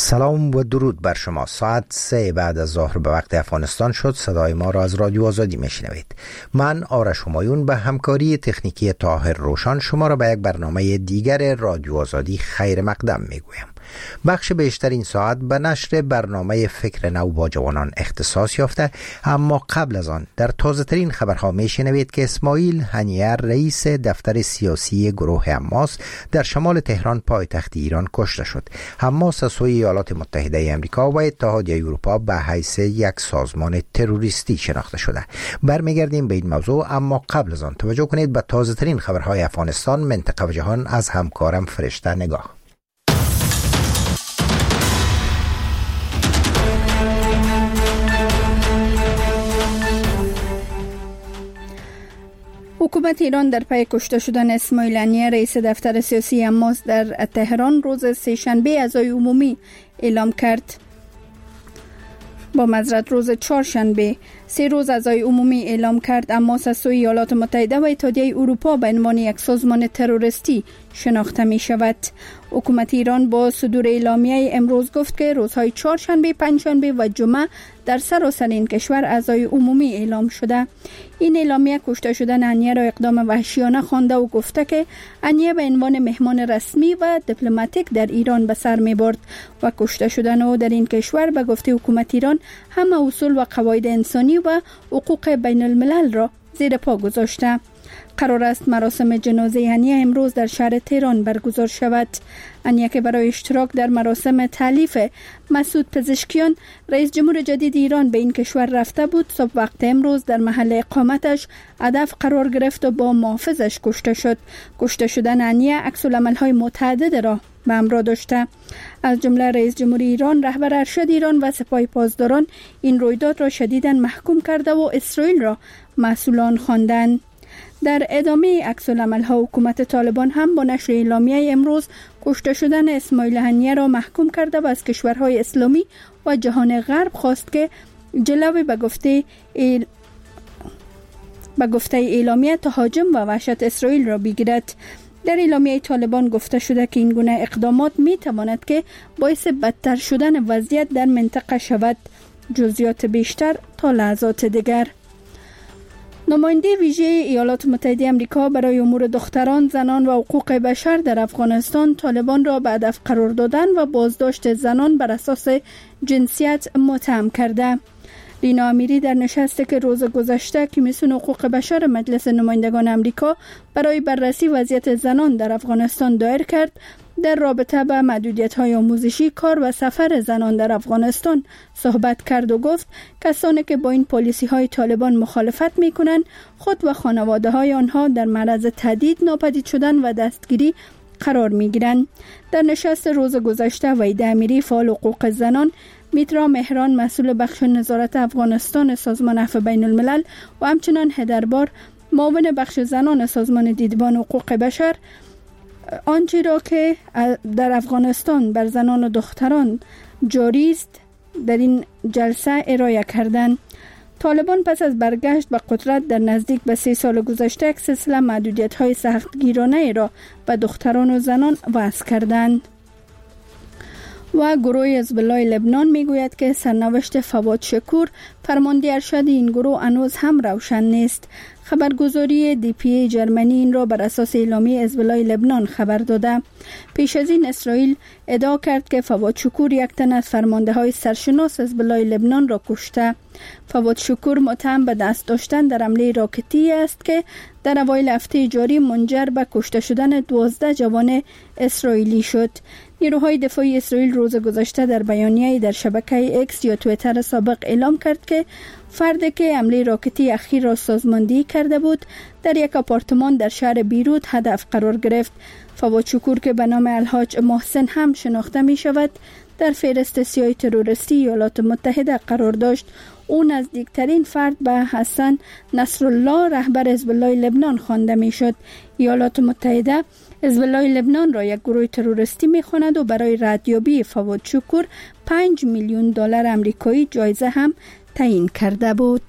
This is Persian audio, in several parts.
سلام و درود بر شما. ساعت 3 بعد از ظهر به وقت افغانستان شد. صدای ما را از رادیو آزادی میشنوید. من آرش همایون به همکاری تکنیکی طاهر روشن شما را به یک برنامه دیگر رادیو آزادی خیر مقدم میگویم. بخش بیشتر این ساعت به نشر برنامه فکر نو با جوانان اختصاص یافته، اما قبل از آن در تازه ترین خبرها میشنوید که اسماعیل هنیه رئیس دفتر سیاسی گروه حماس در شمال تهران پایتخت ایران کشته شد. حماس از سوی ایالات متحده آمریکا و اتحادیه اروپا به حیث یک سازمان تروریستی شناخته شده. برمیگردیم به این موضوع، اما قبل از آن توجه کنید به تازه ترین خبرهای افغانستان، منطقه و جهان از همکارم فرشته نگاه. حکومت ایران در پی کشته شدن اسماعیل هنیه رئیس دفتر سیاسی حماس در تهران روز سه‌شنبه عزای عمومی اعلام کرد. روز چهارشنبه 3 روز عزای عمومی اعلام کرد. حماس از سوی ایالات متحده و اتحادیه اروپا به عنوان یک سازمان تروریستی شناخته می شود. حکومت ایران با صدور اعلامیه امروز گفت که روزهای چهارشنبه، پنجشنبه و جمعه در سراسر این کشور عزای عمومی اعلام شده. این اعلامیه کشته شدن هنیه را اقدام وحشیانه خوانده و گفته که هنیه به عنوان مهمان رسمی و دیپلماتیک در ایران به سر می برد و کشته شدن او در این کشور به گفته حکومت ایران همه اصول و قواعد انسانی و حقوق بین الملل را زیر پا گذاشته. قرار است مراسم جنازه هنیه امروز در شهر تهران برگزار شود. هنیه که برای اشتراک در مراسم تألیف مسعود پزشکیان رئیس جمهور جدید ایران به این کشور رفته بود، صبح وقت امروز در محل اقامتش هدف قرار گرفت و با محافظش کشته شد. کشته شدن هنیه عکس‌العمل‌های متعدد را به همراه داشته. از جمله رئیس جمهور ایران، رهبر ارشد ایران و سپاه پاسداران این رویداد را شدیداً محکوم کرده و اسرائیل را مسئولان خواندند. در ادامه عکس‌العمل‌ها حکومت طالبان هم با نشر اعلامیه امروز کشته شدن اسماعیل هنیه را محکوم کرده و از کشورهای اسلامی و جهان غرب خواست که جلوی به گفته اعلامیه تهاجم و وحشت اسرائیل را بگیرد. در اعلامیه طالبان گفته شده که این گونه اقدامات می تواند که باعث بدتر شدن وضعیت در منطقه شود. جزئیات بیشتر تا لحظات دیگر. نماینده ویژه ایالات متحده آمریکا برای امور دختران، زنان و حقوق بشر در افغانستان طالبان را به هدف قرار دادن و بازداشت زنان بر اساس جنسیت متهم کرده. رینا امیری در نشستی که روز گذشته کمیسیون حقوق بشر مجلس نمایندگان آمریکا برای بررسی وضعیت زنان در افغانستان دایر کرد، در رابطه با محدودیت‌های آموزشی، کار و سفر زنان در افغانستان صحبت کرد و گفت کسانی که با این پالیسی‌های طالبان مخالفت می‌کنند خود و خانواده‌های آنها در معرض تهدید، ناپدید شدن و دستگیری قرار می‌گیرند. در نشست روز گذشته وحید امیری فعال حقوق زنان، میترا مهران مسئول بخش نظارت افغانستان سازمان عفو بین الملل و همچنان هدربار معاون بخش زنان سازمان دیدبان حقوق بشر آنچه را که در افغانستان بر زنان و دختران جاری است در این جلسه ارائه کردند. طالبان پس از برگشت به قدرت در نزدیک به 3 سال گذشته یک سلسله محدودیت‌های سختگیرانه را به دختران و زنان وضع کردند. و گروه حزب الله لبنان میگوید که سرنوشت فواد شکور فرمانده ارشد این گروه هنوز هم روشن نیست. خبرگزاری DPA جرمنی این را بر اساس اعلامیه حزب الله لبنان خبر داده. پیش از این اسرائیل ادعا کرد که فواد شکور یک تن از فرمانده های سرشناس حزب الله لبنان را کشته. فواد شکور متهم به دست داشتن در حمله راکتی است که در اوایل هفته جاری منجر به کشته شدن 12 جوان اسرائیلی شد. نیروهای دفاعی اسرائیل روز گذشته در بیانیه‌ای در شبکه اکس یا توییتر سابق اعلام کرد که فردی که حمله راکتی اخیر را سازماندهی کرده بود در یک آپارتمان در شهر بیروت هدف قرار گرفت. فواد شکور که به نام الحاج محسن هم شناخته می شود در فهرست سیاه تروریستی ایالات متحده قرار داشت. او نزدیکترین فرد به حسن نصرالله رهبر حزب الله لبنان خوانده می شد. ایالات متحده حزب الله لبنان را یک گروه تروریستی می خواند و برای ردیابی فواد شکور 5 میلیون دلار آمریکایی جایزه هم تعیین کرده بود.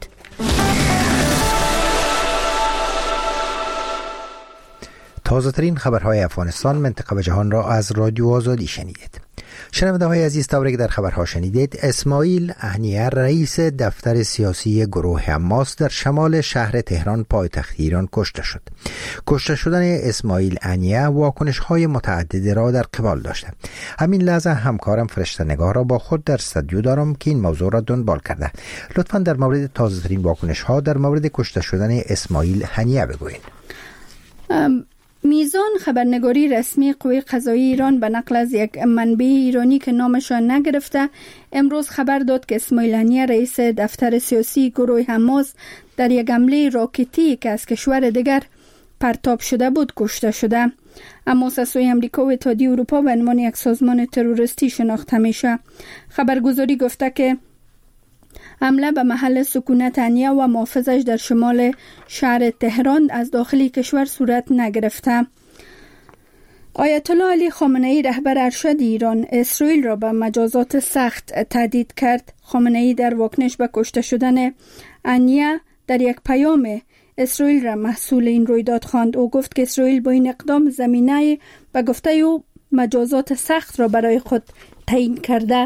تازه ترین خبرهای افغانستان، منطقه و جهان را از رادیو آزادی شنیدید. شنونده های عزیز، طوری که در خبرها شنیدید، اسماعیل هنیه رئیس دفتر سیاسی گروه حماس در شمال شهر تهران پایتخت ایران کشته شد. کشته شدن اسماعیل هنیه واکنش های متعددی را در قبال داشته. همین لحظه همکارم فرشته نگار را با خود در استودیو دارم که این موضوع را دنبال کرده. لطفاً در مورد تازه ترین واکنش ها در مورد کشته شدن اسماعیل هنیه بگویید. میزان خبرنگاری رسمی قوه قضایی ایران به نقل از یک منبع ایرانی که نامش را نگرفته امروز خبر داد که اسماعیل هنیه رئیس دفتر سیاسی گروه حماس در یک حمله راکتی که از کشور دیگر پرتاب شده بود کشته شده. حماس از سوی امریکا و اتحادیه اروپا به عنوان یک سازمان تروریستی شناخته میشه. خبرگزاری گفته که حمله به محل سکونت هنیه و محافظش در شمال شهر تهران از داخلی کشور صورت نگرفته. آیت الله علی خامنه ای رهبر ارشد ایران اسرائیل را به مجازات سخت تهدید کرد. خامنه ای در واکنش به کشته شدن هنیه در یک پیام اسرائیل را مسئول این رویداد خواند. او گفت که اسرائیل با این اقدام زمینه به گفته او مجازات سخت را برای خود تعیین کرده.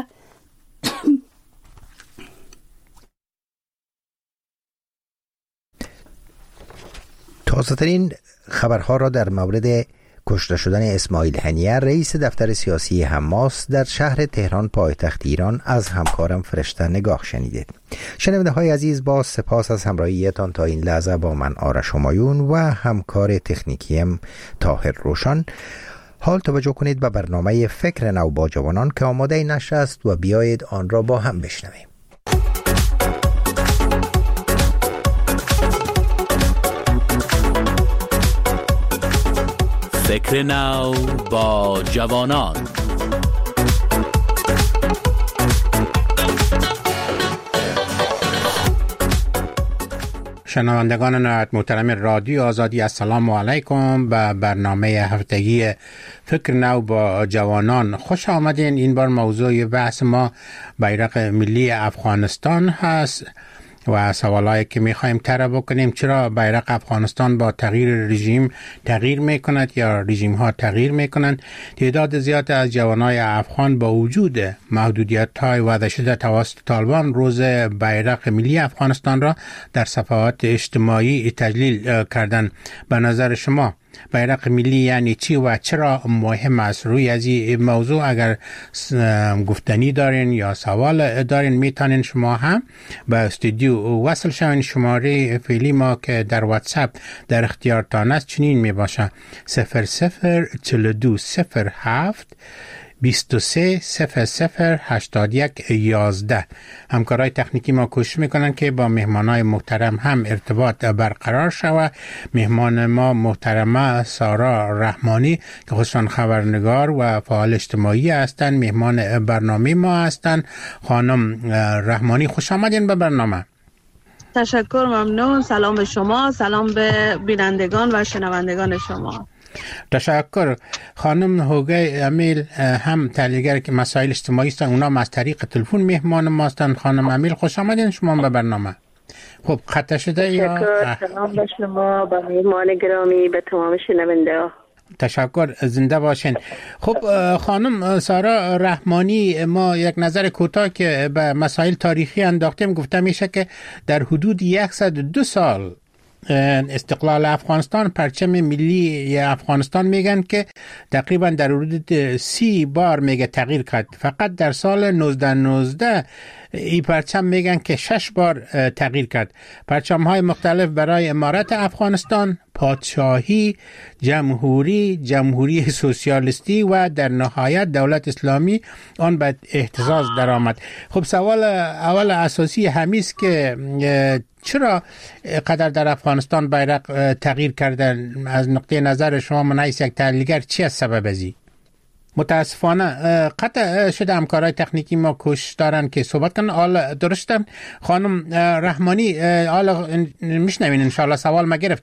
تازه ترین خبرها را در مورد کشته شدن اسماعیل هنیه رئیس دفتر سیاسی حماس در شهر تهران پایتخت ایران از همکارم فرشته نگاه شنیدید. شنونده های عزیز، با سپاس از همراهیتان تا این لحظه با من آرش همایون و همکار تکنیکیم طاهر روشن. حال توجه کنید به برنامه فکر نو با جوانان که آماده نشر است و بیایید آن را با هم بشنویم. فکر نو با جوانان. شنوندگان نهایت محترم رادیو آزادی، السلام علیکم. به برنامه هفتگی فکر نو با جوانان خوش آمدین. این بار موضوع بحث ما بیرق ملی افغانستان هست و سوالایی که میخوایم طرح بکنیم: چرا بیرق افغانستان با تغییر رژیم تغییر میکند یا رژیم ها تغییر میکنند؟ تعداد زیاد از جوانای افغان با وجود محدودیت های وضع شده توسط طالبان روز بیرق ملی افغانستان را در صفحات اجتماعی تجلیل کردند. به نظر شما بیرق ملی یعنی چی و چرا مهم است؟ روی از این موضوع اگر گفتنی دارین یا سوال دارین میتونین شما هم به استودیو وصل شوین. شماره فعلی ما که در واتساپ در اختیارتان است چنین میباشه: 004207 23008111. همکارای تکنیکی ما کوشش میکنن که با مهمانای محترم هم ارتباط برقرار شود. مهمان ما محترمه سارا رحمانی که خودشان خبرنگار و فعال اجتماعی هستند، مهمان برنامه ما هستند. خانم رحمانی خوش آمدین به برنامه. تشکر، ممنون. سلام به شما، سلام به بینندگان و شنوندگان شما. تشکر. خانم هوگه امیل هم تحلیلگر که مسائل اجتماعی هستند، اونا از طریق تلفن مهمان ما هستند. خانم امیل خوش آمدین شما به برنامه. خب خط شده یا سلام به شما، به مهمان گرامی، به تمام شنونده. تشکر، زنده باشین. خب خانم سارا رحمانی، ما یک نظر کوتاه که به مسائل تاریخی انداختیم. گفته میشه که در حدود 102 سال استقلال افغانستان، پرچم ملی افغانستان میگن که تقریبا در حدود 30 بار میگه تغییر کرد. فقط در سال 1919 این پرچم میگن که 6 بار تغییر کرد. پرچم های مختلف برای امارت افغانستان، پادشاهی، جمهوری سوسیالیستی و در نهایت دولت اسلامی آن به اهتزاز درآمد. خب سوال اول اساسی همیست که چرا قدر در افغانستان بیرق تغییر کردن؟ از نقطه نظر شما من یک تحلیلگر چی از سبب ازی؟ متاسفانه قطع شده همکارای تکنیکی ما کوشش دارن که صحبت کنن. حالا درستم خانم رحمانی، حالا میشنوین انشاءالله. سوال ما گرفتین؟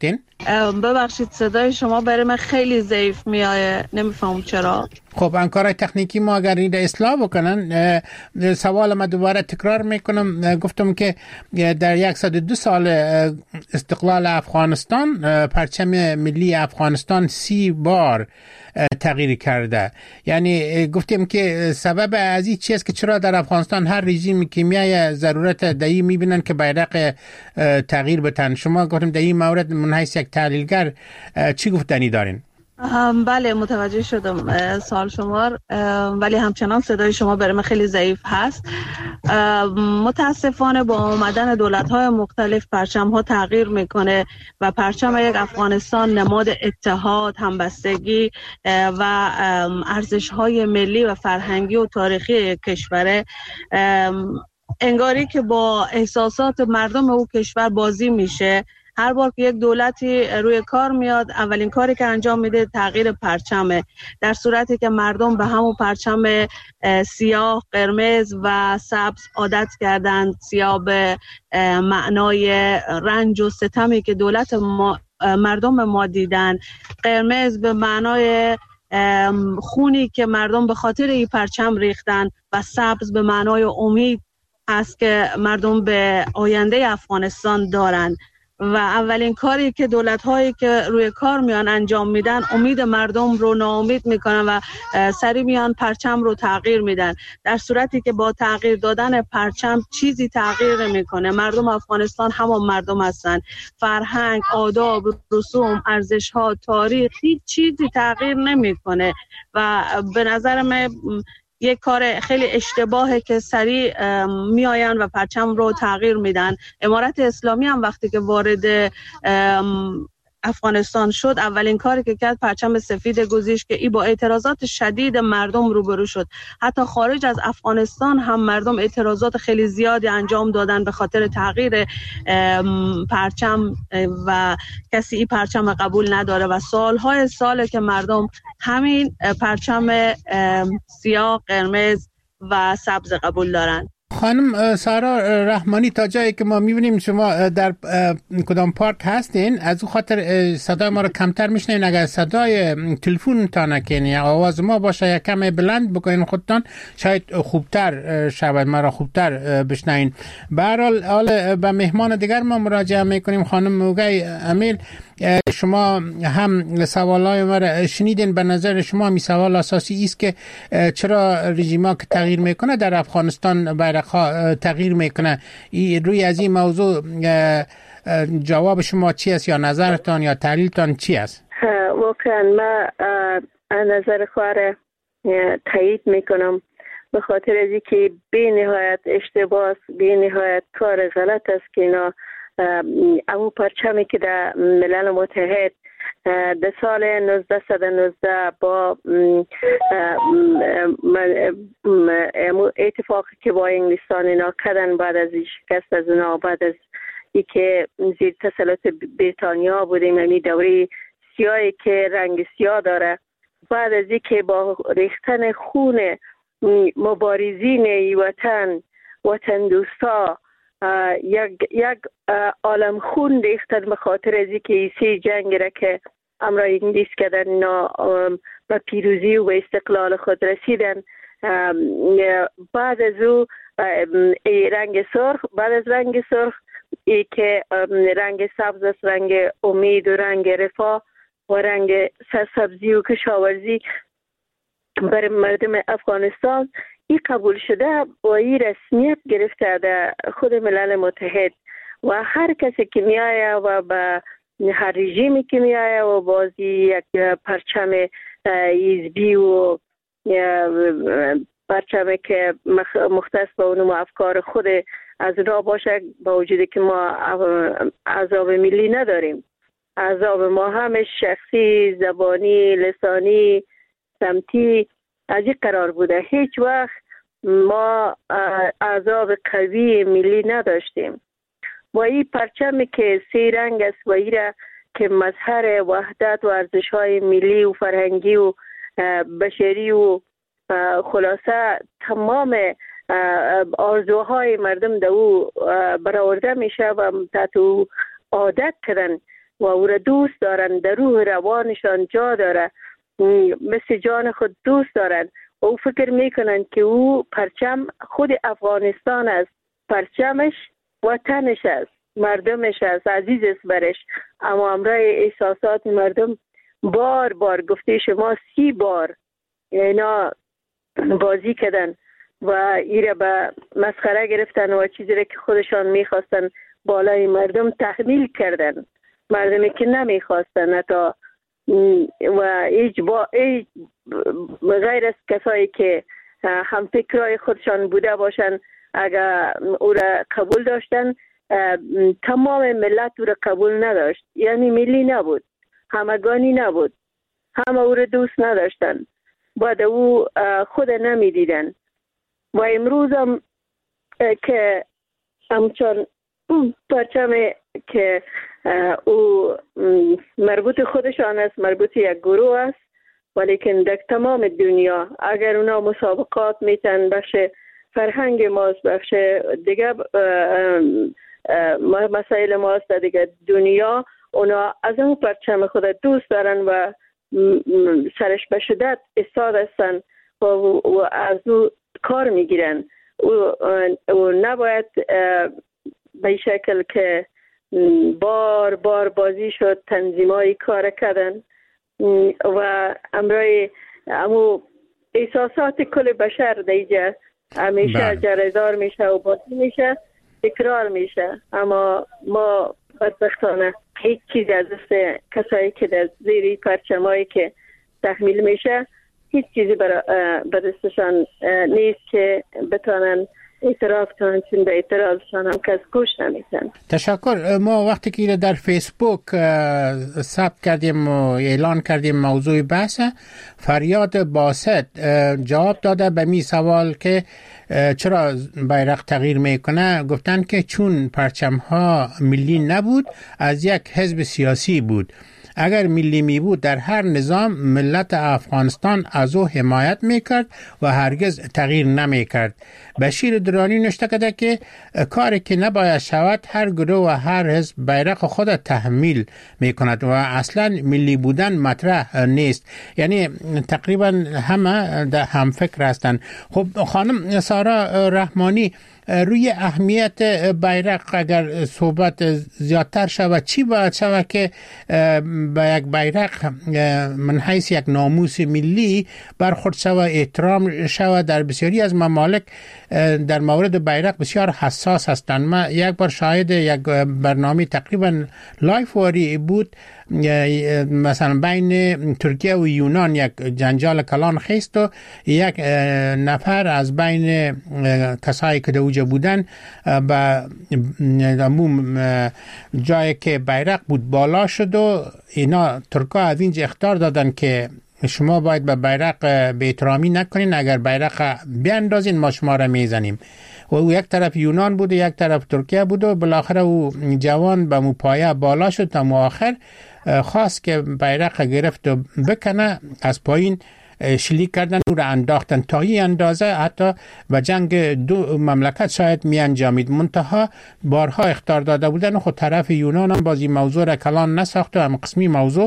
ببخشید صدای شما برای من خیلی ضعیف میایه، نمیفهمم چرا. خب انکارای تکنیکی ما اگر این اصلاح بکنن، سوال ما دوباره تکرار میکنم. گفتم که در 102 سال استقلال افغانستان پرچم ملی افغانستان 30 بار تغییر کرده. یعنی گفتیم که سبب از این چیست که چرا در افغانستان هر رژیم که میای ضرورت دایی میبینن که بیرق تغییر بتن. شما گفتم در این مورد من حیث یک تحلیلگر چی گفتنی دارین؟ بله متوجه شدم سوال شما، ولی همچنان صدای شما برای من خیلی ضعیف هست. متاسفانه با آمدن دولت‌های مختلف پرچم‌ها تغییر میکنه و پرچم یک افغانستان نماد اتحاد، همبستگی و ارزش‌های ملی و فرهنگی و تاریخی کشوره. انگاری که با احساسات مردم او کشور بازی میشه. هر بار که یک دولتی روی کار میاد، اولین کاری که انجام میده تغییر پرچمه، در صورتی که مردم به همون پرچم سیاه، قرمز و سبز عادت کردند. سیاه به معنای رنج و ستمی که مردم ما دیدن، قرمز به معنای خونی که مردم به خاطر این پرچم ریختن و سبز به معنای امید هست که مردم به آینده افغانستان دارن. و اولین کاری که دولت‌هایی که روی کار میان انجام میدن، امید مردم رو ناامید میکنن و سری میان پرچم رو تغییر میدن، در صورتی که با تغییر دادن پرچم چیزی تغییر نمیکنه. مردم افغانستان همون مردم هستن. فرهنگ، آداب، رسوم، ارزش‌ها، تاریخ، هیچ چیزی تغییر نمیکنه و به نظر من یک کار خیلی اشتباهه که سریع میآین و پرچم رو تغییر میدن. امارت اسلامی هم وقتی که وارد افغانستان شد، اولین کاری که کرد پرچم سفید گذاشت که ای با اعتراضات شدید مردم روبرو شد. حتی خارج از افغانستان هم مردم اعتراضات خیلی زیادی انجام دادن به خاطر تغییر پرچم و کسی این پرچم قبول نداره و سالهای ساله که مردم همین پرچم سیاه، قرمز و سبز قبول دارن. خانم سارا رحمانی، تا جایی که ما میبینیم شما در کدام پارک هستین، از اون خاطر صدای ما رو کمتر میشنین. اگر صدای تلفن تا نکنین، آواز ما باشه یک کم بلند بکنین خودتان، شاید خوبتر شود، ما را خوبتر بشنین. به هر حال به مهمان دیگر ما مراجعه میکنیم. خانم موگی امیل، شما هم سوالای ما را شنیدین. به نظر شما می سوال اساسی است که چرا رژیما که تغییر میکنه در افغانستان بیرق‌ها تغییر میکنه؟ روی از این موضوع جواب شما چی است، یا نظرتان یا تحلیلتان چی است؟ واقعا ما نظر خواهر تایید میکنم، به خاطر از اینکه بی نهایت اشتباه است، بی نهایت کار غلط است که اینا امو پرچمی که در ملل متحد در سال 1919 با اتفاقی که با انگلستان اینا کردن، بعد از شکست از اینا، بعد از ای که زیر تسلط بریتانیا بودیم، یعنی دوره سیاهی که رنگ سیاه داره، بعد از ای که با ریختن خون مبارزین وطن دوستا یک عالم خون ریختن به خاطر از اینکه سی جنگ را که امرای انگلیس کردن، اینا به پیروزی و به استقلال خود رسیدن. بعد از او رنگ سرخ، بعد از رنگ سرخ ای که رنگ سبز است، رنگ امید و رنگ رفاه و رنگ سرسبزی و کشاورزی برای مردم افغانستان این قبول شده و این رسمیت گرفته در خود ملل متحد. و هر کسی که می آید و به هر رژیمی که می آید و بازی یک پرچم حزبی و پرچمی که مختص به اونم افکار خود از را باشه، با وجودی که ما احزاب ملی نداریم. احزاب ما همش شخصی، زبانی، لسانی، سمتی از این قرار بوده. هیچ وقت ما احزاب قوی ملی نداشتیم. و این پرچمی که سی رنگ است و ایره که مظهر وحدت و ارزش‌های ملی و فرهنگی و بشری و خلاصه تمام آرزوهای مردم در او برآورده میشه و تحت او عادت کردن و او را دوست دارن، در روح روانشان جا داره، مثل جان خود دوست دارن. او فکر میکنن که او پرچم خود افغانستان است، پرچمش وطنش است، مردمش است، عزیز است برش. اما امرای احساسات مردم بار بار گفته شما 30 بار اینا بازی کردن و ایره به مسخره گرفتن و چیزی را که خودشان میخواستن بالای مردم تحمیل کردن، مردمی که نمیخواستن حتی و غیر از کسایی که هم فکرای خودشان بوده باشن اگر او را قبول داشتن، تمام ملت او را قبول نداشت. یعنی ملی نبود، همگانی نبود، همه او را دوست نداشتن، بعد او خود نمی دیدن. و امروز هم که همچون پرچم که او مربوط خودشان است، مربوط یک گروه است، ولیکن در تمام دنیا اگر اونا مسابقات میتن بخش فرهنگ ماست، بخش دیگه مسائل ماست در دیگه دنیا، اونا از اون پرچم خود دوست دارن و سرش به شدت استاد هستن و از او کار میگیرن. او نباید به شکل که بار بار بازی شد تنظیمایی کار کردن و امروی امو احساسات کل بشر دیگه همیشه جریدار میشه و بازی میشه، تکرار میشه. اما ما بدبختانه هیچ چیز از دست کسایی که در زیری پرچمایی که تحمیل میشه هیچ چیزی به دستشان نیست که بتونن اعتراف کنن، چون به اعتراضشان هم کس گوش نمیدن. تشکر. ما وقتی که در فیسبوک ثبت کردیم و اعلان کردیم موضوع بحث، فریاد باسط جواب داده به می سوال که چرا بیرق تغییر میکنه، گفتن که چون پرچم ها ملی نبود، از یک حزب سیاسی بود. اگر ملی می بود در هر نظام ملت افغانستان از او حمایت میکرد و هرگز تغییر نمیکرد. بشیر درانی نوشته کرده که کاری که نباید شود، هر گروه و هر حزب بیرق خود تحمیل میکند و اصلا ملی بودن مطرح نیست. یعنی تقریبا همه در هم فکر هستند. خب خانم سارا رحمانی، روی اهمیت بیرق اگر صحبت زیادتر شود، چی باید شود که به یک بیرق من حیث یک ناموس ملی برخورد شود، احترام شود؟ در بسیاری از ممالک در مورد بیرق بسیار حساس هستند. من یک بار شاهد یک برنامه تقریبا لایف واری بود، مثلا بین ترکیه و یونان یک جنجال کلان خیست و یک نفر از بین کسایی که دوجه بودن به جایی که بیرق بود بالا شد و اینا ترکا از اینجا اخطار دادن که شما باید به بیرق بی‌احترامی نکنین، اگر بیرق بیاندازین ما شما را میزنیم. و او یک طرف یونان بود و یک طرف ترکیه بود و بالاخره او جوان به مو پایه بالا شد تا مو آخر خواست که بیرق گرفت و بکنه، از پایین شلیک کردن او را انداختن. تا این اندازه حتی و جنگ دو مملکت شاید می انجامید. منتها بارها اخطار داده بودن و خود طرف یونان هم بازی موضوع را کلان نساخت و هم قسمی موضوع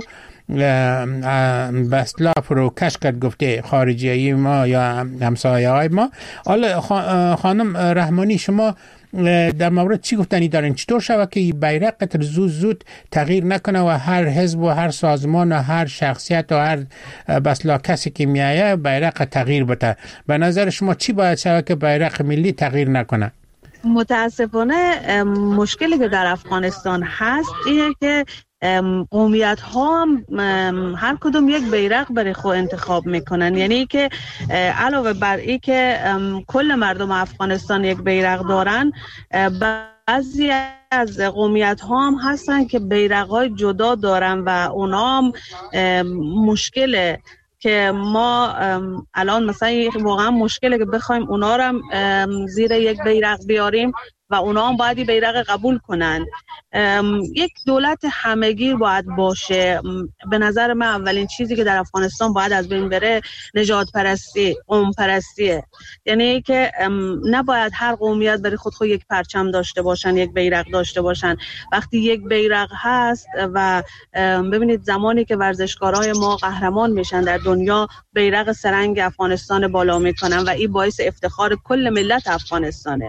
به اصطلاح فروکش کرد، گفته خارجی ما یا همسایه های ما. حالا خانم رحمانی، شما در مورد چی گفتنی دارین؟ چطور شود که بیرق زود تغییر نکنه و هر حزب و هر سازمان و هر شخصیت و هر بسلا کسی که میایه بیرق تغییر بده؟ به نظر شما چی باید شود که بیرق ملی تغییر نکنه؟ متاسفانه مشکلی که در افغانستان هست اینه که قومیت ها هم هر کدوم یک بیرق برای خود انتخاب میکنن. یعنی که علاوه بر این که کل مردم افغانستان یک بیرق دارن، بعضی از قومیت ها هم هستن که بیرق های جدا دارن و اونا هم مشکله که ما الان مثلا واقعا مشکله که بخوایم اونا رو زیر یک بیرق بیاریم. و اونا هم باید بیرق قبول کنن. یک دولت همه‌گیر باید باشه. به نظر من اولین چیزی که در افغانستان باید از بین بره نژاد پرستی، قوم پرستیه. یعنی که نباید هر قومیت برای خود یک پرچم داشته باشن، یک بیرق داشته باشن. وقتی یک بیرق هست و ببینید زمانی که ورزشکارای ما قهرمان میشن در دنیا، بیرق سرنگ افغانستان بالا میکنن و این باعث افتخار کل ملت افغانستانه.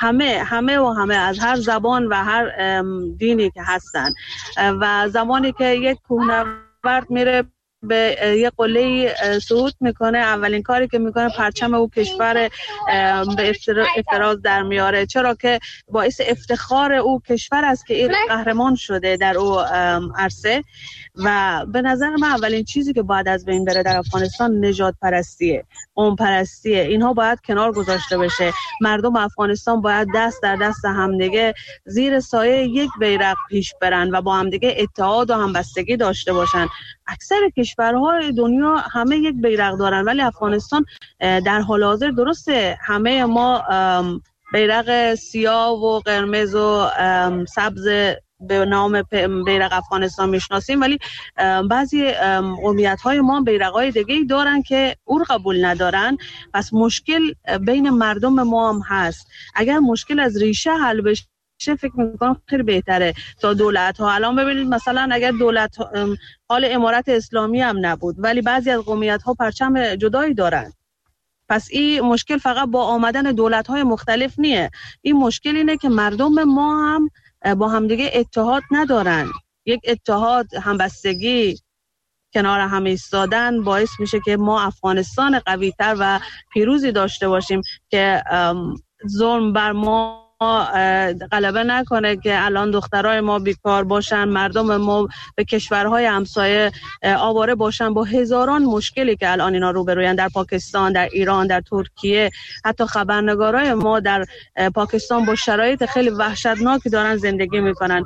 همه از هر زبان و هر دینی که هستن. و زمانی که یک کوهنورد میره به یه قله صعود میکنه، اولین کاری که میکنه پرچم او کشور به افتراض در میاره، چرا که باعث افتخار او کشور است که این قهرمان شده در او عرصه. و به نظر من اولین چیزی که باید از بین بره در افغانستان نژاد پرستیه، قوم پرستیه. اینها باید کنار گذاشته بشه. مردم افغانستان باید دست در دست همدیگه زیر سایه یک بیرق پیش برن و با همدیگه اتحاد و همبستگی داشته باشن. اکثر کشورهای دنیا همه یک بیرق دارن، ولی افغانستان در حال حاضر درسته همه ما بیرق سیاه و قرمز و سبز به نام بیرق افغانستان میشناسیم، ولی بعضی قومیت‌های ما بیرق‌های دیگه‌ای دارن که او قبول ندارن. پس مشکل بین مردم ما هم هست. اگر مشکل از ریشه حل بشه فکر میکنم خیلی بهتره تا دولت ها. الان ببینید مثلا اگر دولت حال امارت اسلامی هم نبود، ولی بعضی از قومیت ها پرچم جدایی دارن. پس این مشکل فقط با آمدن دولت های مختلف نیه. این مشکل اینه که مردم ما هم با همدیگه اتحاد ندارن. یک اتحاد، همبستگی، کنار هم ایستادن باعث میشه که ما افغانستان قوی‌تر و پیروزی داشته باشیم که ظلم بر ما غلبه نکنه، که الان دخترای ما بیکار باشن، مردم ما به کشورهای همسایه آواره باشن با هزاران مشکلی که الان اینا روبروین، در پاکستان، در ایران، در ترکیه. حتی خبرنگارای ما در پاکستان با شرایط خیلی وحشتناکی دارن زندگی میکنن.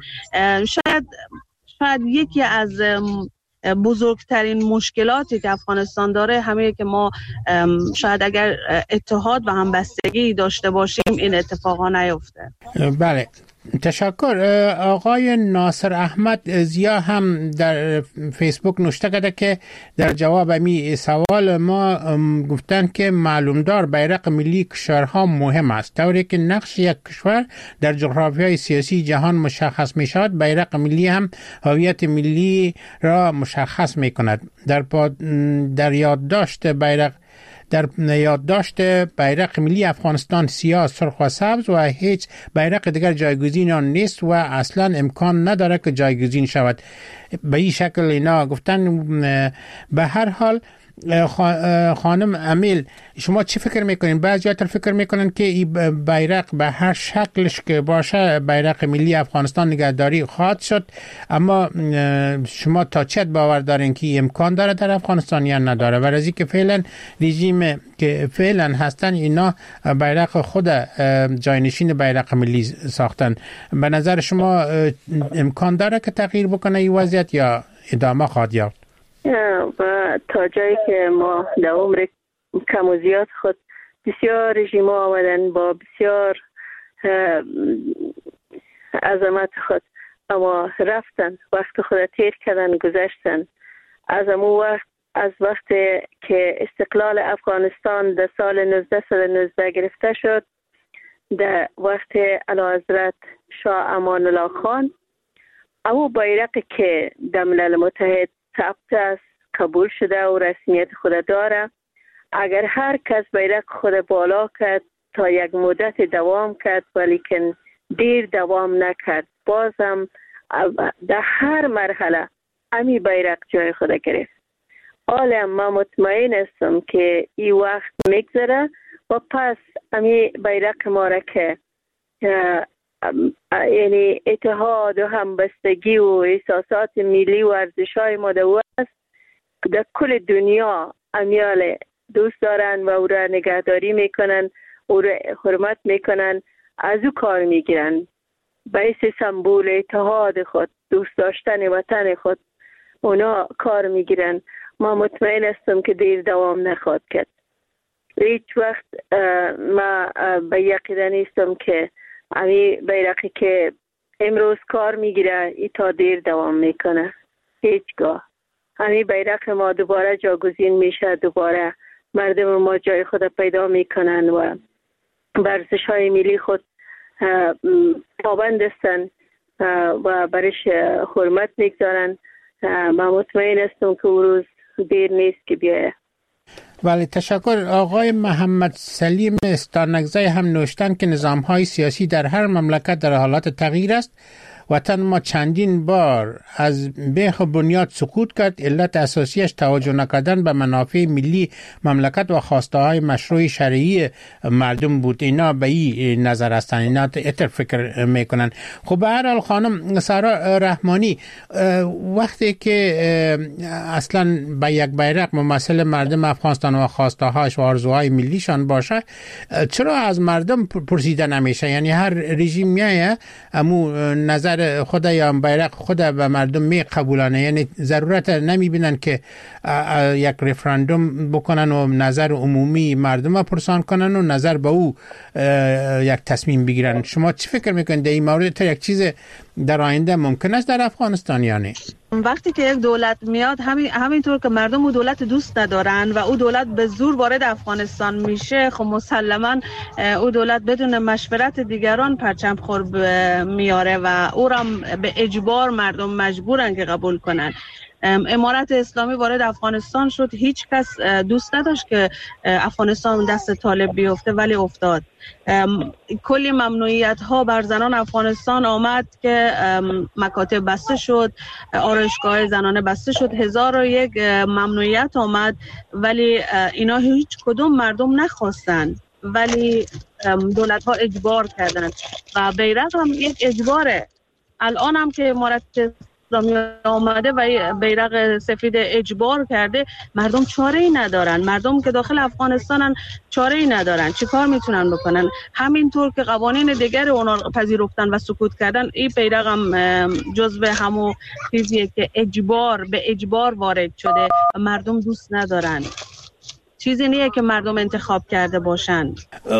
شاید یکی از بزرگترین مشکلاتی که افغانستان داره همه که ما شاید اگر اتحاد و همبستگی داشته باشیم این اتفاقا نیفته. بله، تشکر. آقای ناصر احمد زیا هم در فیسبوک نوشته کرده که در جواب می سوال ما گفتن که معلومدار بیرق ملی کشورها مهم است، طوری که نقش یک کشور در جغرافیای سیاسی جهان مشخص می شود، بیرق ملی هم هویت ملی را مشخص می کند. در یادداشت بیرق ملی افغانستان سیاه، سرخ و سبز و هیچ بیرق دیگر جایگزین آن نیست و اصلا امکان نداره که جایگزین شود. به این شکل اینا گفتن. به هر حال خانم امیل، شما چی فکر میکنین؟ بعضی فکر میکنن که این بیرق به هر شکلش که باشه بیرق ملی افغانستان نگهداری خواهد شد، اما شما تا چه باور دارین که امکان داره در افغانستان یا نداره؟ و از اینکه فعلا رژیم که فعلا هستن اینا بیرق خود جاینشین بیرق ملی ساختن، به نظر شما امکان داره که تغییر بکنه این وضعیت یا ادامه خواهد یافت؟ و تا جایی که ما در عمر کم و زیاد خود بسیار رژیم آمدن با بسیار عظمت خود، اما رفتن، وقت خود تیر کردن، گذشتن. از وقت که استقلال افغانستان در سال 1919 گرفته شد، در وقت اعلیحضرت شاه امان الله خان، اما بیرقی که در ملل متحد ثبت است، قبول شده و رسمیت خود داره، اگر هر کس بیرق خود بالا کرد تا یک مدت دوام کرد ولیکن دیر دوام نکرد، بازم در هر مرحله امی بیرق جای خود گرفت. حالا ما مطمئن هستم که این وقت میگذره و پس امی بیرق ما را که یعنی اتحاد و همبستگی و احساسات ملی و ارزش‌های ما در کل دنیا امیال دوست دارن و او را نگهداری میکنن، او را حرمت میکنن، از او کار میگیرن، باعث سمبول اتحاد خود، دوست داشتن وطن خود اونا کار میگیرن. ما مطمئن هستم که دیر دوام نخواهد کرد. هیچ وقت ما به یقین نیستم که امی بیرقی که امروز کار میگیره ای تا دیر دوام میکنه هیچگاه. امی بیرق ما دوباره جاگزین میشه، دوباره مردم ما جای خود پیدا میکنن و ورزش های ملی خود پابند هستن و برش حرمت میگذارن. من مطمئن هستم که او روز دیر نیست که بیایه. ولی تشکر. آقای محمد سلیم استانکزی هم نوشتن که نظام‌های سیاسی در هر مملکت در حالات تغییر است. وطن ما چندین بار از بیخ بنیاد سقوط کرد. علت اساسیش توجه نکردن به منافع ملی مملکت و خواسته های مشروع شرعی مردم بود. اینا به این نظر هستن، اینا اتر فکر میکنن. خب به هر حال خانم سارا رحمانی، وقتی که اصلا به یک بیرق ممثل مردم افغانستان و خواسته هاش و آرزوهای ملیشان باشه، چرا از مردم پرسیده نمیشه؟ یعنی هر رژیم میایه امو نظر خود یا بیرق خود به مردم می قبولانه، یعنی ضرورت نمیبینن که یک رفراندوم بکنن و نظر عمومی مردم پرسان کنن و نظر به او یک تصمیم بگیرن. شما چی فکر میکنید در این مورد؟ تا یک چیز در آینده ممکن است در افغانستان یا نه؟ وقتی که یک دولت میاد همینطور که مردم او دولت دوست ندارن و او دولت به زور وارد افغانستان میشه، خب مسلما او دولت بدون مشورت دیگران پرچم خور میاره و او را به اجبار مردم مجبورن که قبول کنن. امارت اسلامی وارد افغانستان شد، هیچ کس دوست نداشت که افغانستان دست طالب بیفته ولی افتاد. کلی ممنوعیت ها بر زنان افغانستان آمد که مکاتب بسته شد، آرایشگاه زنانه بسته شد، 1001 ممنوعیت آمد ولی اینا هیچ کدوم مردم نخواستن ولی دولت ها اجبار کردن و بیرق هم یک اجباره. الان هم که امارت آمده و بیرق سفید اجبار کرده، مردم چاره ای ندارن. مردم که داخل افغانستانن چاره ای ندارن، چی کار میتونن بکنن؟ همینطور که قوانین دیگر اونا پذیرفتن و سکوت کردن، این بیرق هم جزو همون چیزیه که به اجبار وارد شده و مردم دوست ندارن. چیزی نیه که مردم انتخاب کرده باشن.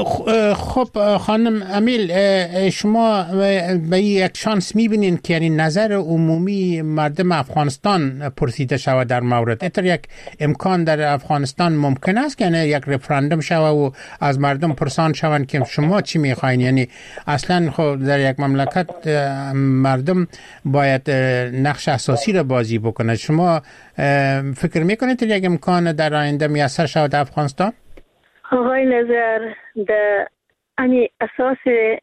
خب خانم امیل، شما به یک شانس میبینین که یعنی نظر عمومی مردم افغانستان پرسیده شود در مورد؟ اتر یک امکان در افغانستان ممکن است که یعنی یک رفراندوم شود و از مردم پرسان شوند که شما چی میخواین؟ یعنی اصلا خب در یک مملکت مردم باید نقش اساسی را بازی بکنه. شما فکر میکنید یک امکان در آینده میسر شود افغانستان؟ آقای نظر، در امی اساس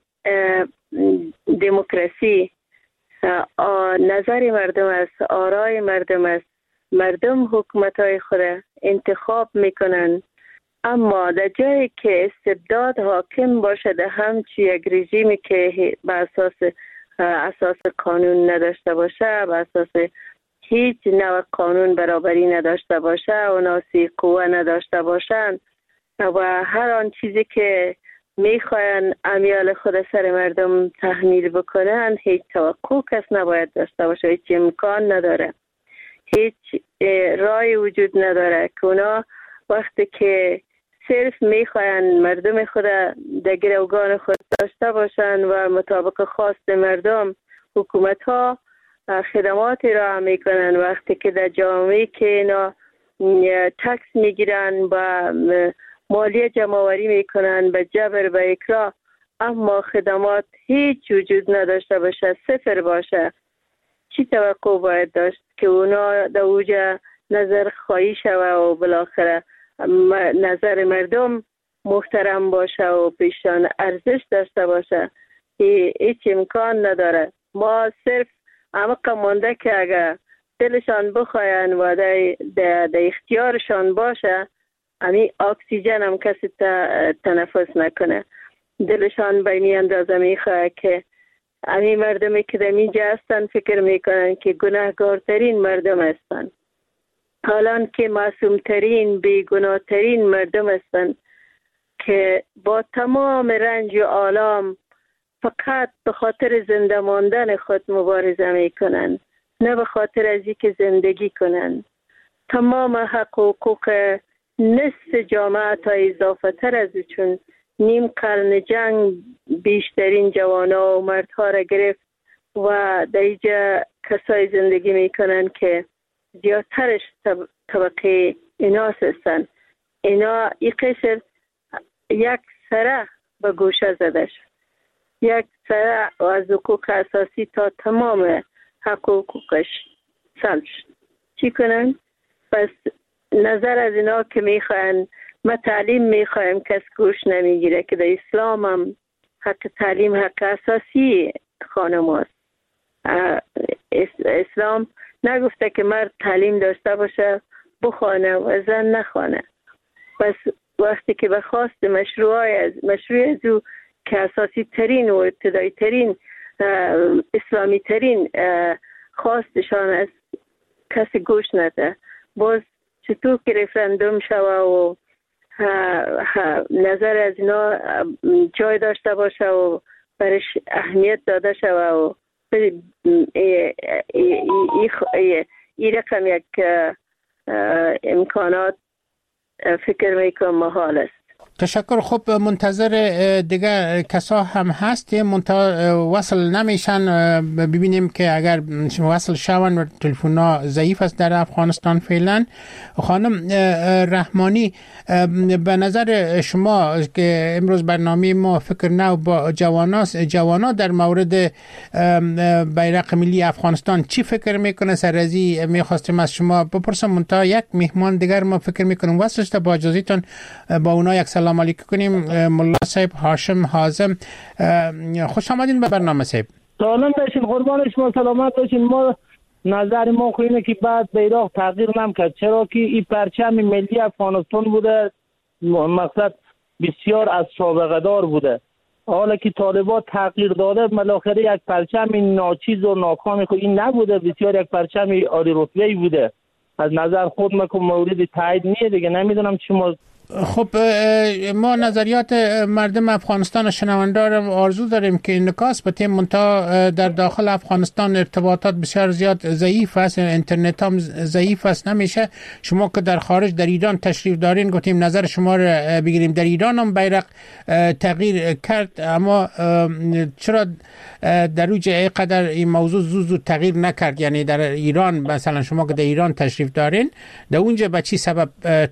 دموکراسی نظر مردم است، آرای مردم است. مردم حکومت‌های خود انتخاب میکنن، اما در جایی که استبداد حاکم باشد، همچی یک رژیمی که به اساس قانون نداشته باشه، به اساس هیچ نوع قانون برابری نداشته باشه، اوناسی قوه نداشته باشند و هر آن چیزی که میخواین امیال خود سر مردم تحمیل بکنن، هیچ توقع کس نباید داشته باشه، هیچ امکان نداره، هیچ رای وجود نداره که اونا وقتی که صرف میخواین مردم خود در گروگان خود داشته باشن و مطابق خواست مردم حکومت ها خدماتی را میکنن، وقتی که در جامعه که اینا تکس میگیرن و مالیه جمع‌آوری میکنن به جبر و اکراه، اما خدمات هیچ وجود نداشته باشه، صفر باشه، چی توقع باید داشت که اونا در اوجه نظر خواهی شوه و بالاخره نظر مردم محترم باشه و پیشان ارزش داشته باشه؟ هیچ امکان نداره. ما صرف عمق مانده که اگر دلشان بخواین و در اختیارشان باشه، امی اکسیژن هم کسی تنفس نکنه. دلشان به این اندازه میخواه که امی مردمی که در اینجا هستن فکر میکنن که گناهکارترین مردم هستن، حالان که معصومترین بیگناهترین مردم هستن که با تمام رنج و آلام فقط به خاطر زنده ماندن خود مبارزه میکنن، نه به خاطر از اینکه زندگی کنن. تمام حق و حقوق نصف جامعه تا اضافه تر از چون نیم قرن جنگ بیشترین جوانا و مردها را گرفت و در اینجا کسای زندگی میکنن که زیادترش طبقه ایناس هستن. اینا این قصر یک سره به گوشه زده شد، یک سره از حقوق اساسی تا تمام حقوقش سلب شد. چی کنن؟ پس نظر از اینا که میخواین ما تعلیم میخوایم کس گوش نمیگیره که در اسلام هم حق تعلیم حق اساسی خانم هست. اسلام نگفته که مرد تعلیم داشته باشه بخوانه و زن نخوانه. پس وقتی که به خواست مشروع از او که اساسی ترین و ابتدایی ترین اسلامی ترین خواستشان از کسی گوش نده، باز چطور که رفرندوم شوه و نظر از اینا جای داشته باشه و برش اهمیت داده شوه و این رقم یک امکانات فکر میکنم محال است. تشکر. خب منتظر دیگر کسا هم هستیم، وصل نمیشن. ببینیم که اگر وصل شون و تلفن‌ها ضعیف است در افغانستان فعلا. خانم رحمانی، به نظر شما که امروز برنامه ما فکر نو با جوانا در مورد بیرق ملی افغانستان چی فکر میکنه؟ سرازی میخواستیم از شما بپرسم، منتها یک مهمان دیگر ما فکر میکنم وصلش تا با اجازهتون با اونا یک سلام علیکم کنیم. ملا صاحب هاشم حازم، خوش آمدین به برنامه صاحب. سلام باشین، قربان شما، سلامت باشین. ما نظر ما اینه که بعد بیرق تغییر نمی‌کرد، چرا که این پرچم ملی افغانستان بوده، مقصد بسیار از سابقه دار بوده. حالا که طالبان تغییر داده، بالاخره یک پرچم ناچیز و ناکام این نبوده، بسیار یک پرچم عالی رتبه‌ای بوده. از نظر خود من که مورد تایید نیه دیگه، نمیدونم شما. خب ما نظریات مردم افغانستان شنوندار آرزو داریم که انعکاس بتیم، منتها در داخل افغانستان ارتباطات بسیار زیاد ضعیف است، اینترنت هم ضعیف است. نمیشه شما که در خارج در ایران تشریف دارین گفتیم نظر شما رو بگیریم. در ایران هم بیرق تغییر کرد، اما چرا در اوج اینقدر این موضوع زود تغییر نکرد؟ یعنی در ایران مثلا شما که در ایران تشریف دارین، در اونجا به چی سبب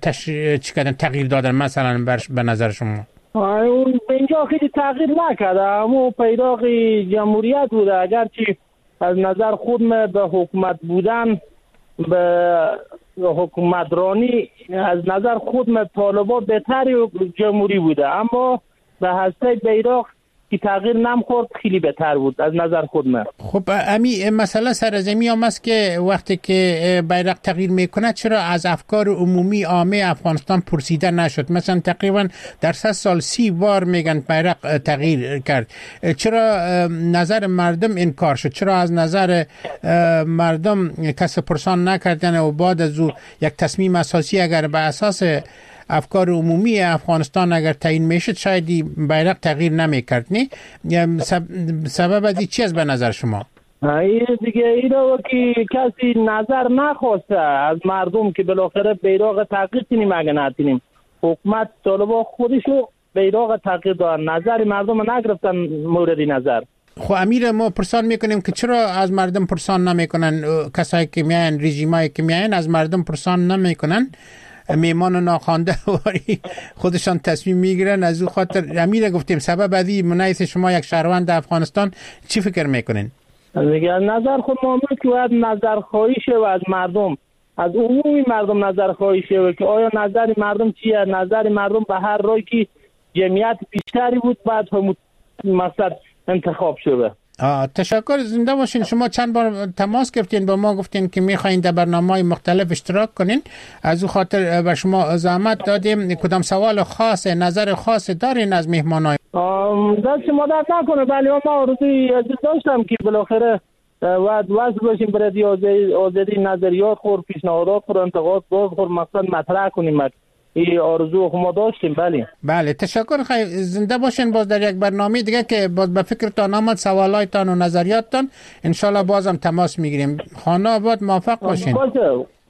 تغییر دادن مثلا به نظر شما؟ اون اینجا خیلی تغییر نکرده، اما پیراق جمهوریت بوده. اگرچه از نظر خود به حکومت بودن، به حکومترانی از نظر خود طالبان بهتر جمهوری بوده، اما به هسته بیراق که تغییر نمیخورد خیلی بهتر بود از نظر خود من. خب امی مسئله سرزمی هم است که وقتی که بیرق تغییر میکنه چرا از افکار عمومی عامه افغانستان پرسیده نشد؟ مثلا تقریبا در 100 سال 30 بار میگن بیرق تغییر کرد، چرا نظر مردم انکار شد؟ چرا از نظر مردم کس پرسان نکردن و بعد از او یک تصمیم اساسی اگر به اساس افکار عمومی افغانستان اگر تعیین میشد شاید بیرق تغییر نمیکرد؟ نه سبب از چی است به نظر شما؟ این دیگه اینا که کسی نظر نخواسته از مردم که بالاخره بیرق تغییر کنیم. اگه نتونیم حکومت طالبان خودشو بیرق تغییر دادن، نظر مردم نگرفتن مورد نظر. خب امیر ما پرسان میکنیم که چرا از مردم پرسان نمیکنن؟ کسایی که میاین، رژیمایی که میاین از مردم پرسان نمیکنن، میمان و ناخوانده خودشان تصمیم میگیرن. از او خاطر امیر گفتیم سبب ازی منایس شما یک شهروند افغانستان چی فکر میکنین؟ دیگه نظر خود معامل که باید نظر خواهی شه و از مردم، از عمومی مردم نظر خواهی شه و که آیا نظر مردم چیه؟ نظر مردم به هر رای که جمعیت بیشتری بود بعد هم مقصد انتخاب شده. تشکر، زنده باشین. شما چند بار تماس گرفتین با ما، گفتین که میخواین در برنامه‌های مختلف اشتراک کنین، از او خاطر به شما زحمت دادیم. کدام سوال خاص، نظر خاص دارین از مهمانای؟ دست شما درد نکنه، ولی ما آرزوی داشتم که بالاخره وصل باشیم برای آزادی نظریات خور، پیشنهادات خور، انتقاد خور، مقصد مطرح کنیم. این آرزو ما داشتیم. بله تشکر. خیلی زنده باشین. باز در یک برنامه دیگه که باز به فکرتان آمد، سوالایتان و نظریاتتان انشالله بازم تماس میگیریم. خانه آباد، موفق باشین.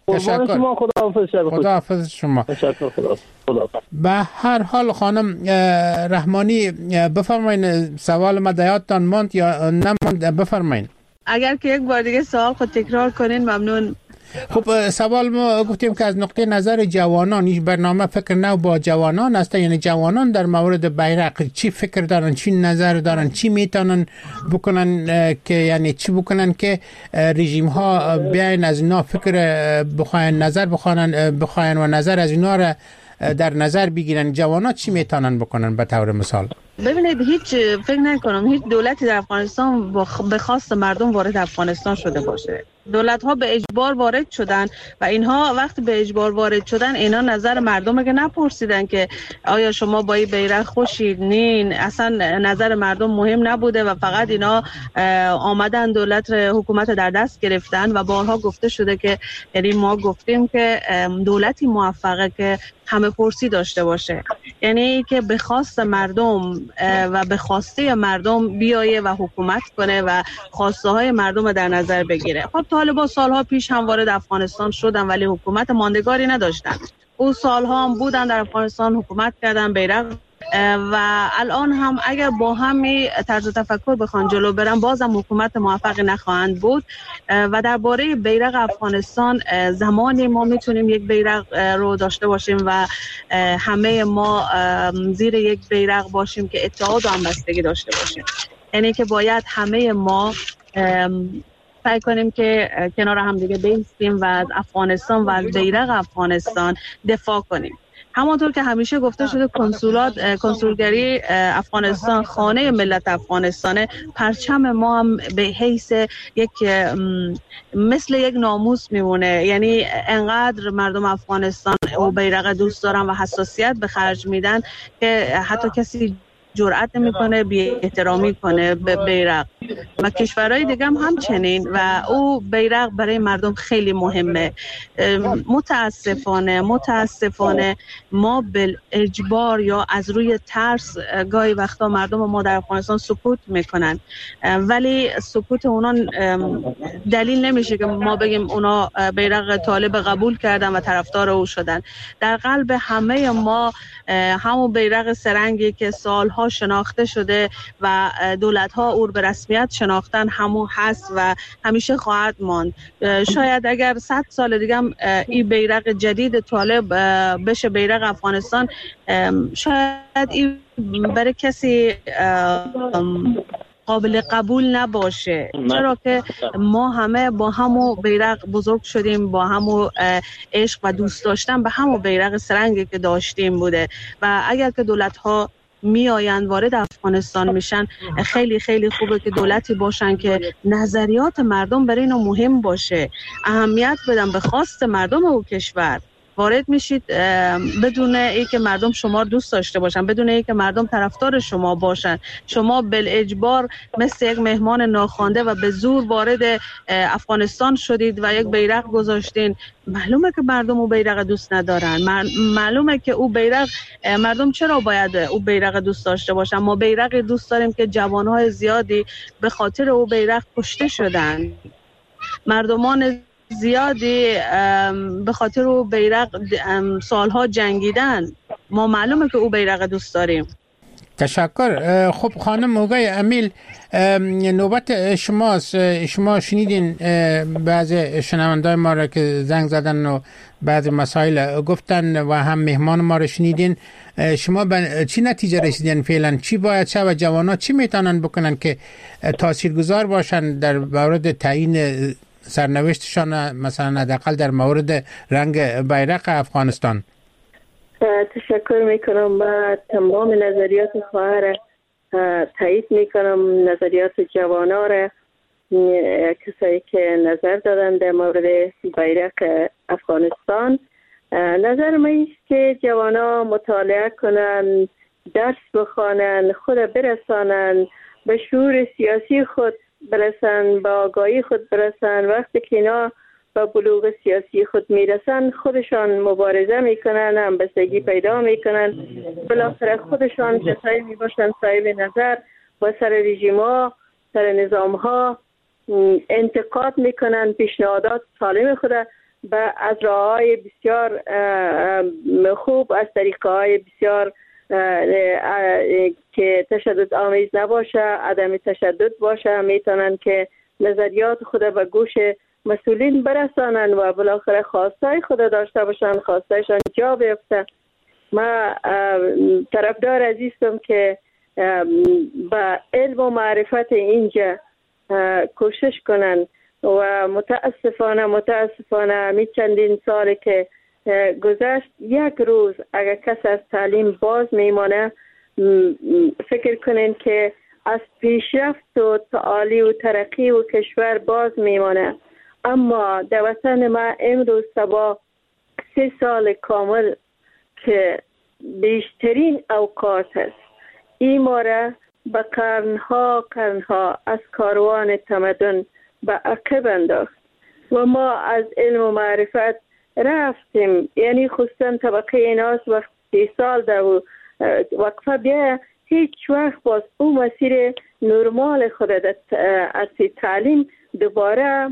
قربان شما، خداحافظ. خداحافظ شما. تشکر. خداحافظ. به هر حال خانم رحمانی بفرمایید، سوال ما دیاتان ماند یا نماند؟ بفرمایید. اگر که یک بار دیگه سوال خود تکرار کنین ممنون. خب سوال ما گفتیم که از نقطه نظر جوانان، این برنامه فکر نو با جوانان است، یعنی جوانان در مورد بیرق چی فکر دارن، چی نظر دارن، چی میتونن بکنن که یعنی چی بکنن که رژیم ها بیاین از اینا فکر بخواین، نظر بخواین و نظر از اینا را در نظر بگیرن. جوانان چی میتونن بکنن به طور مثال؟ ببینید، هیچ فکر نکنم هیچ دولتی در افغانستان به خواست مردم وارد افغانستان شده باشه. دولت ها به اجبار وارد شدن و اینها وقتی به اجبار وارد شدن اینا نظر مردم که نپرسیدن که آیا شما با این بیرق خوشید نین، اصلا نظر مردم مهم نبوده و فقط اینا آمدن دولت حکومت در دست گرفتن و بارها گفته شده که یعنی ما گفتیم که دولتی موفقه که همه پرسی داشته باشه، یعنی که به خواست مردم و به خواسته مردم بیایه و حکومت کنه و خواسته های مردم در نظر بگیره. خب طالبان سالها پیش هم وارد افغانستان شدن ولی حکومت ماندگاری نداشتن. او سالها هم بودن در افغانستان حکومت کردن بیرق و الان هم اگر با همین طرز تفکر بخوان جلو برن بازم حکومت موفقی نخواهند بود. و درباره بیرق افغانستان، زمانی ما میتونیم یک بیرق رو داشته باشیم و همه ما زیر یک بیرق باشیم که اتحاد و همبستگی داشته باشیم، یعنی که باید همه ما سعی کنیم که کنار هم دیگه بایستیم و از افغانستان و از بیرق افغانستان دفاع کنیم. همانطور که همیشه گفته شده کنسولگری افغانستان خانه ملت افغانستانه. پرچم ما هم به حیث مثل یک ناموس میمونه، یعنی انقدر مردم افغانستان و بیرق دوست دارن و حساسیت به خرج میدن که حتی کسی جرأت نمیکنه بی احترامی کنه به بیرق و کشورهای دیگه هم همچنین و او بیرق برای مردم خیلی مهمه. متاسفانه ما بالاجبار یا از روی ترس گاهی وقتا مردم ما در افغانستان سکوت میکنن، ولی سکوت اونا دلیل نمیشه که ما بگیم اونا بیرق طالب قبول کردن و طرفدار او شدن. در قلب همه ما همون بیرق سرنگی که سالها شناخته شده و دولت‌ها او به رسمیت شناختن همون هست و همیشه خواهد ماند. شاید اگر 100 سال دیگه هم این بیرق جدید طالب بشه بیرق افغانستان، شاید این برای کسی قابل قبول نباشه، چرا که ما همه با همو بیرق بزرگ شدیم، با همو عشق و دوست داشتن به همو بیرق سرنگی که داشتیم بوده و اگر که دولت‌ها می آیند وارد افغانستان میشن خیلی خیلی خوبه که دولتی باشن که نظریات مردم برای اینو مهم باشه، اهمیت بدن به خواست مردم او کشور. وارد میشید بدون اینکه مردم شما دوست داشته باشن، بدون اینکه مردم طرفدار شما باشن، شما بالاجبار مثل یک مهمان ناخوانده و به زور وارد افغانستان شدید و یک بیرق گذاشتین. معلومه که مردم او بیرق دوست ندارن، معلومه که او بیرق، مردم چرا باید او بیرق دوست داشته باشن؟ ما بیرق دوست داریم که جوانهای زیادی به خاطر او بیرق کشته شدن، مردمان زیادی به خاطر او بیرق سالها جنگیدن. ما معلومه که او بیرق دوست داریم. تشکر. خب خانم موگای امیل، نوبت شماست. شما شنیدین بعض شنوندای ما را که زنگ زدن و بعض مسائل گفتن و هم مهمان ما را شنیدین. شما چی نتیجه رسیدین فعلا؟ چی باید شه و جوانا چی میتونن بکنن که تاثیرگذار باشن در مورد تعیین سرنوشتشان، مثلا حداقل در مورد رنگ بیرق افغانستان؟ تشکر میکنم و تمام نظریات خواهر تایید میکنم، نظریات جوانا را، کسایی که نظر دادن در مورد بیرق افغانستان. نظر من است که جوانا مطالعه کنن، درس بخوانن، خود برسانن، به شعور سیاسی خود برسن، با آگاهی خود برسن. وقتی که اینا با بلوغ سیاسی خود میرسن خودشان مبارزه میکنن، همبستگی پیدا میکنن، بالاخره خودشان کسایی میباشن صاحب نظر با سر رژیم‌ها، سر نظام‌ها انتقاد میکنن، پیشنهادات سالم خود از راه‌های بسیار خوب، از طریقه‌های بسیار که تشدد آمیز نباشه، عدم تشدد باشه، میتونن که نظریات خود به گوش مسئولین برسانن و بالاخره خواستای خود داشته باشن، خواستایشان جا بیفته. ما طرفدار عزیزم که با علم و معرفت اینجا کوشش کنن و متاسفانه می چندین سالی که گذشت، یک روز اگر کس از تعلیم باز میمانه، فکر کنین که از پیشرفت و تعالی و ترقی و کشور باز میمانه. اما در وطن ما امروز سبا 3 سال کامل که بیشترین اوقات است، این ماره به قرنها از کاروان تمدن به عقب انداخت و ما از علم و معرفت رفتیم. یعنی خصوصا طبقه ناس وقت 3 سال در وقفه بیا، هیچ وقت باز او مسیر نرمال خود از تعلیم دوباره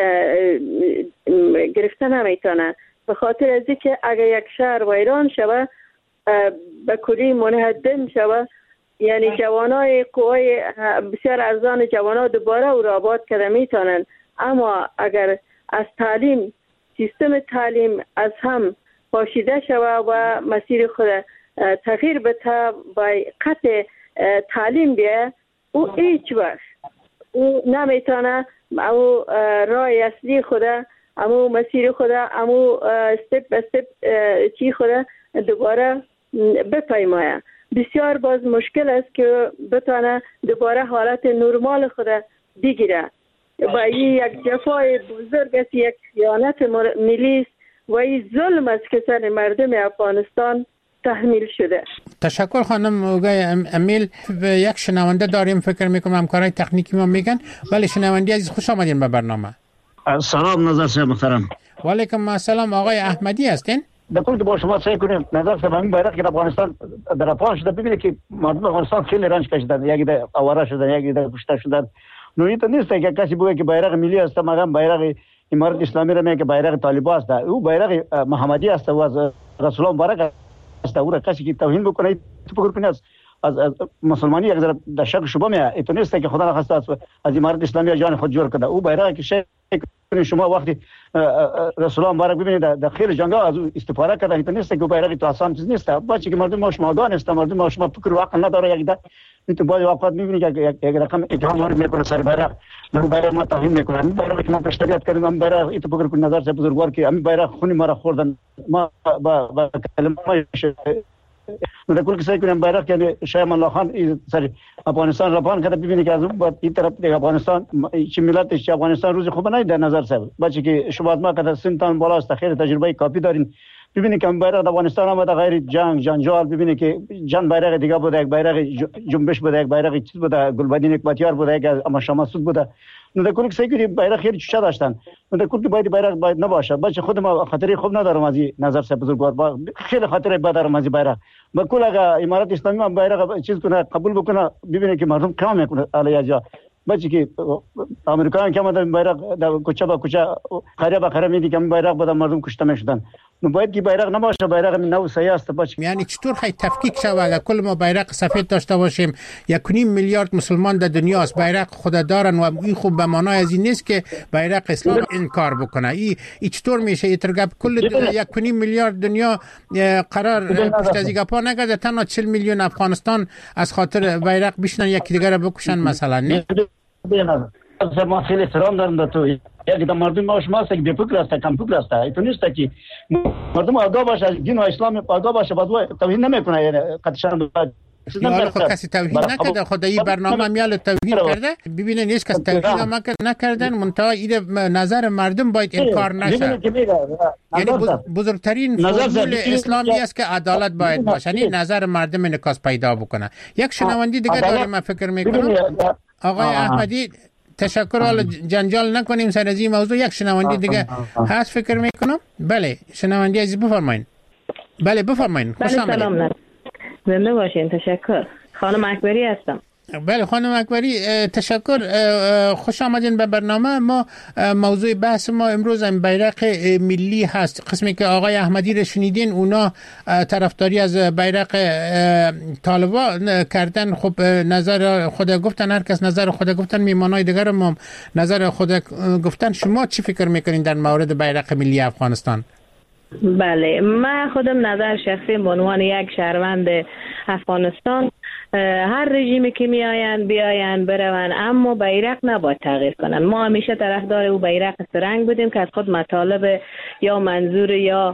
گرفته نمیتونه، به خاطر از اینکه اگر یک شهر ویران شوه به کلی منهدم شوه، یعنی جوانای قوای بسیار ارزان جوانا دوباره او را آباد کرده میتونن. اما اگر از تعلیم، سیستم تعلیم از هم پاشیده شوه و مسیر خود تغییر بده و قطع تعلیم بیه، او هیچ وقت او نمیتونه او راه اصلی خود، امو مسیر خود، امو استپ به استپ چی خود دوباره بپیمایه. بسیار باز مشکل است که بتانه دوباره حالت نرمال خود بگیره و این یک جفای بزرگ است، یک خیانت ملی است و این ظلم است که سر مردم افغانستان تحمیل شده. تشکر خانم اوگای امیل. یک شنونده داریم، فکر میکنم همکارای تکنیکی ما میگن. ولی شنونده عزیز خوش آمدین به برنامه. سلام نظر صاحب محترم. و علیکم السلام. آقای احمدی هستین؟ دکتر با شما سعی کنیم نظر صاحب همین بیرق که افغانستان در افغان شده، ببینید که مردم افغانستان خیلی رنج کشیدن، یکی در آواره شدن، یکی در کشته شدن. نوعی تو نیست که کسی بگه که بیرق ملی است، مگر بیرق امارت اسلامی را میگه که بیرق طالبان است. او بیرق محمدی است و از رسول الله مبارک است. او را کسی که توهین بکنه تو فکر کنید از مسلمانی یک ذره در شک شبه میاد. این نیست که خدا نخواسته از امارت اسلامی جان خود جور کرده. او بیرق که شک شما وقتی رسول الله مبارک ببینید در خیلی جنگا از استفاده کرده. این نیست که بیرق تو آسان چیز نیست. بچه که مردم ما شما دان است، مردم ما شما فکر و عقل نداره. یک ده تو بعضی وقت میبینید که یک رقم اتهام میکنه سر بیرق، من بیرق ما توهین میکنه. من بیرق که ما پشتریات کردیم، من بیرق این تو فکر کنید نظر صاحب بزرگوار که همین بیرق خونی ما را خوردن. ما با کلمه در کل که سعی کنیم بیرق یعنی شاه الله خان سر افغانستان را پان کرده. ببینید که از اون این طرف دیگه افغانستان چه ملتش، چه افغانستان روز خوب نه در نظر صاحب. بچه که شما ما که سنتان بالا است، خیلی تجربه کافی دارین. ببینید که بیرق افغانستان آمده غیر جنگ جنجال. ببینید که جن بیرق دیگه بوده، یک بیرق جنبش بوده، یک بیرق چیز بوده، گلبدین اکباتیار بوده، یک اما شماسود بوده. در کل که سعی کنیم بیرق خیلی چوچه داشتن. در کل که بیرق باید نباشه. بچه خود ما خطری خوب ندارم از این نظر صاحب بزرگوار، خیلی خطر بد دارم از این بیرق. با کل اگه امارت اسلامی هم بیرق چیز کنه قبول بکنه، ببینید که مردم کم میکنه علیه جا. بچه که امریکایان که آمدن بیرق در کوچه با کوچه قریه با قریه میدی که بیرق بود مردم کشته میشدن. باید که بیرق نباشه، بیرق نو سیاه است. بچه یعنی چطور خیلی تفکیک شود اگر کل ما بیرق سفید داشته باشیم؟ 1.5 میلیارد مسلمان در دنیا است، بیرق خود دارن و این خوب به معنای از این نیست که بیرق اسلام انکار بکنه. این چطور میشه؟ ایترگب کل 1.5 میلیارد دنیا قرار پشت از گپا نگرده، تنها 40 میلیون افغانستان از خاطر بیرق بشنن یکی دیگر رو بکشن مثلا. نه ما خیلی احترام دارم در تو. یک در مردم ما شما است که بی‌فکر است، کم فکر است. این نیست که مردم آگاه باشه از دین و اسلام، آگاه باشه باز توهین نمیکنه. یعنی قطعاً حالا خود کسی توهین نکرده، خود این برنامه میال توهین کرده. ببینید هیچ کس توهین نکردن، منتها این نظر مردم باید انکار نشه. یعنی بزرگترین فرمول اسلامی است که عدالت باید باشه، یعنی نظر مردم انعکاس پیدا بکنه. یک شنونده دیگه داریم من فکر میکنم. آقای احمدی تشکر. حالا جنجال نکنیم سر از این موضوع. یک شنونده دیگه هست فکر میکنم. بله شنونده عزیز بفرمایید. بله بفرمایید. خوش آمدید. زنده باشین. تشکر. خانم اکبری هستم. بله خانم اکبری، تشکر. خوش آمدین به برنامه ما. موضوع بحث ما امروز هم بیرق ملی هست. قسمی که آقای احمدی رو شنیدین، اونا طرفداری از بیرق طالبان کردن. خب نظر خود گفتن، هر کس نظر خود گفتن، میمانای دیگر هم نظر خود گفتن. شما چی فکر میکنین در مورد بیرق ملی افغانستان؟ بله، من خودم نظر شخصی به عنوان یک شهروند افغانستان، هر رژیمی که بیاین بروند، اما بیرق نباید تغییر کنن. ما همیشه طرفدار او بیرق سرنگ بودیم که از خود مطالب یا منظور یا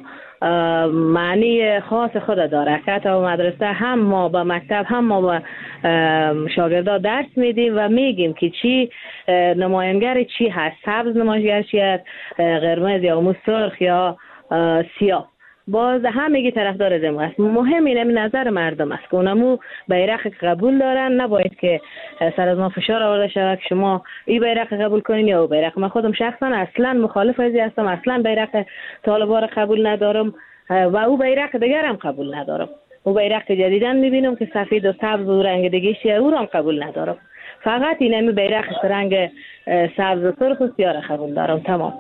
معنی خاص خود داره. که تا مدرسه هم ما با مکتب هم ما با شاگردا درس میدیم و میگیم که چی نماینگر چی هست، سبز نماینگر چی هست، قرمز یا موس سرخ یا سیاه. باز همگی طرفدار از است. مهم اینه نظر مردم است که اونمو بیرق قبول دارن. نباید که سر از ما فشار آورده شود که شما این بیرق قبول کنین یا او بیرق. من خودم شخصا اصلا مخالف ازی هستم، اصلا بیرق طالبان قبول ندارم و او بیرق دیگر هم قبول ندارم. او بیرق که جدیدن میبینم که سفید و سبز و رنگ دیگه او رو هم قبول ندارم. فقط اینمی بیرق رنگ سبز و سرخ و سیاه قبول دارم. تمام.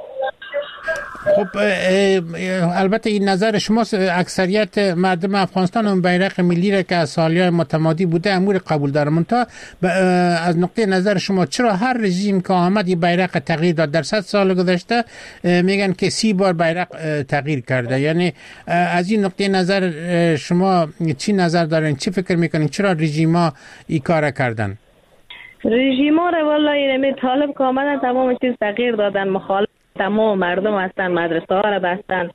خب البته این نظر شماست. اکثریت مردم افغانستان اون بیرق ملی را که از سالیان متمادی بوده امور قبول دارن. منتها از نقطه نظر شما چرا هر رژیم که آمد این بیرق تغییر داد؟ در 100 سال گذشته میگن که 30 بار بیرق تغییر کرده. یعنی از این نقطه نظر شما چی نظر دارین؟ چی فکر میکنین چرا رژیما این کار کردن؟ رژیما رو والله اینمی طالب که آمدن تمام چیز تغییر دادن. مخالف تمام مردم هستن، مدرسه ها را بستن.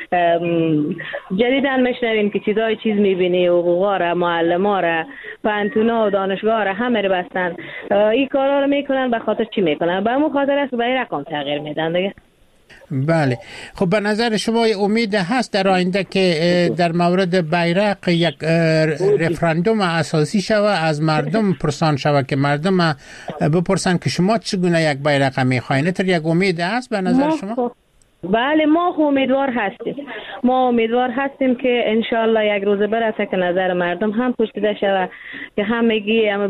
جدیداً میشنویم که چیز میبینی، حقوقا را، معلم ها را، پانتونا و دانشگاه را همه را بستن. این کارا رو میکنن به خاطر چی میکنن؟ به همون خاطر است بیرق هم تغییر میدن دیگه. بله. خب به نظر شما امید هست در آینده که در مورد بیرق یک رفراندوم اساسی شود، از مردم پرسان شود که مردم بپرسن که شما چگونه یک بیرق میخواین؟ تر یک امید هست به نظر شما؟ بله، ما امیدوار هستیم که انشالله یک روز برسه که نظر مردم هم پوشیده شود، که همگی هم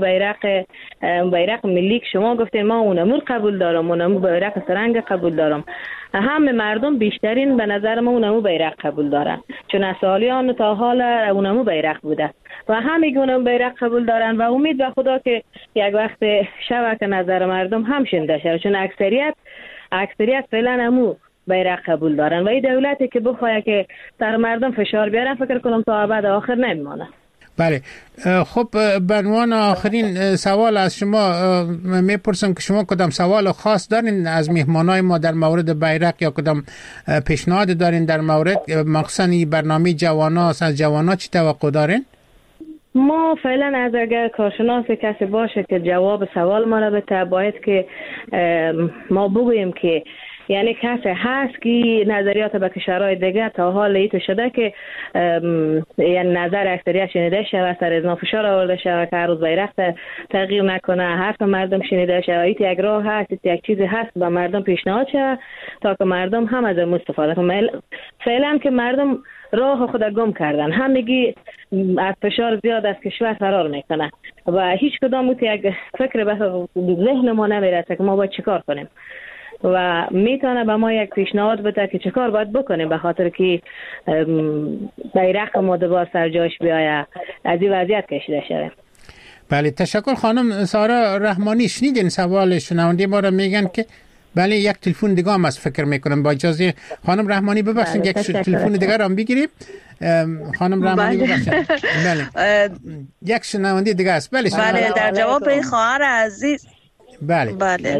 بیرق ملی که شما گفتین ما اونمو قبول دارم، اونمو بیرق سرنگ قبول دارم. همه مردم بیشترین به نظر ما اونمو بیرق قبول دارن، چون از سالیان تا حال اونمو بیرق بوده و همگی اونمو بیرق قبول دارن و امید به خدا که یک وقت شود که نظر مردم هم شنیده شود، چون اکثریت فعلا همو بیرق قبول دارن و این دولتی که بخواه که در مردم فشار بیارن فکر کنم تا ابد آخر نمیمانه. بله. خب به عنوان آخرین سوال از شما میپرسم که شما کدام سوال خاص دارین از مهمانای ما در مورد بیرق یا کدام پیشنهاد دارین در مورد مخصوصا برنامه جوانا؟ از جوانا چی توقع دارین؟ ما فعلا از اگر کارشناس کسی باشه که جواب سوال ما رو بده، باید که ما بگوییم که یعنی کسی هست که نظریات به کشورهای دیگه تا حال ایتو شده که یعنی نظر اکثریت شنیده شده، سر از فشار آورده شده که هر روز بیرق تغییر نکنه، حرف مردم شنیده شده. ایت یک راه هست، یک چیزی هست به مردم پیشنهاد شده تا که مردم هم از اون استفاده کنن. فعلا که مردم راه خود گم کردن، همگی از فشار زیاد از کشور فرار میکنه و هیچ کدام یک فکر به ذهن ما نمیرسه که ما باید چیکار کنیم و میتونه به ما یک پیشنهاد بده که چه کار باید بکنیم به خاطر که بیرق ما دوباره سر جاش بیاید، از این وضعیت کشیده شده. بله، تشکر. خانم سارا رحمانی، شنیدین سوال شنونده ما را؟ میگن که بله یک تلفن دیگه هم از فکر میکنم. با اجازه خانم رحمانی ببخشید یک تلفن دیگه هم بگیریم. خانم رحمانی ببخشید. بله. یک شنونده دیگه است. بله، در جواب این خواهر عزیز. بله.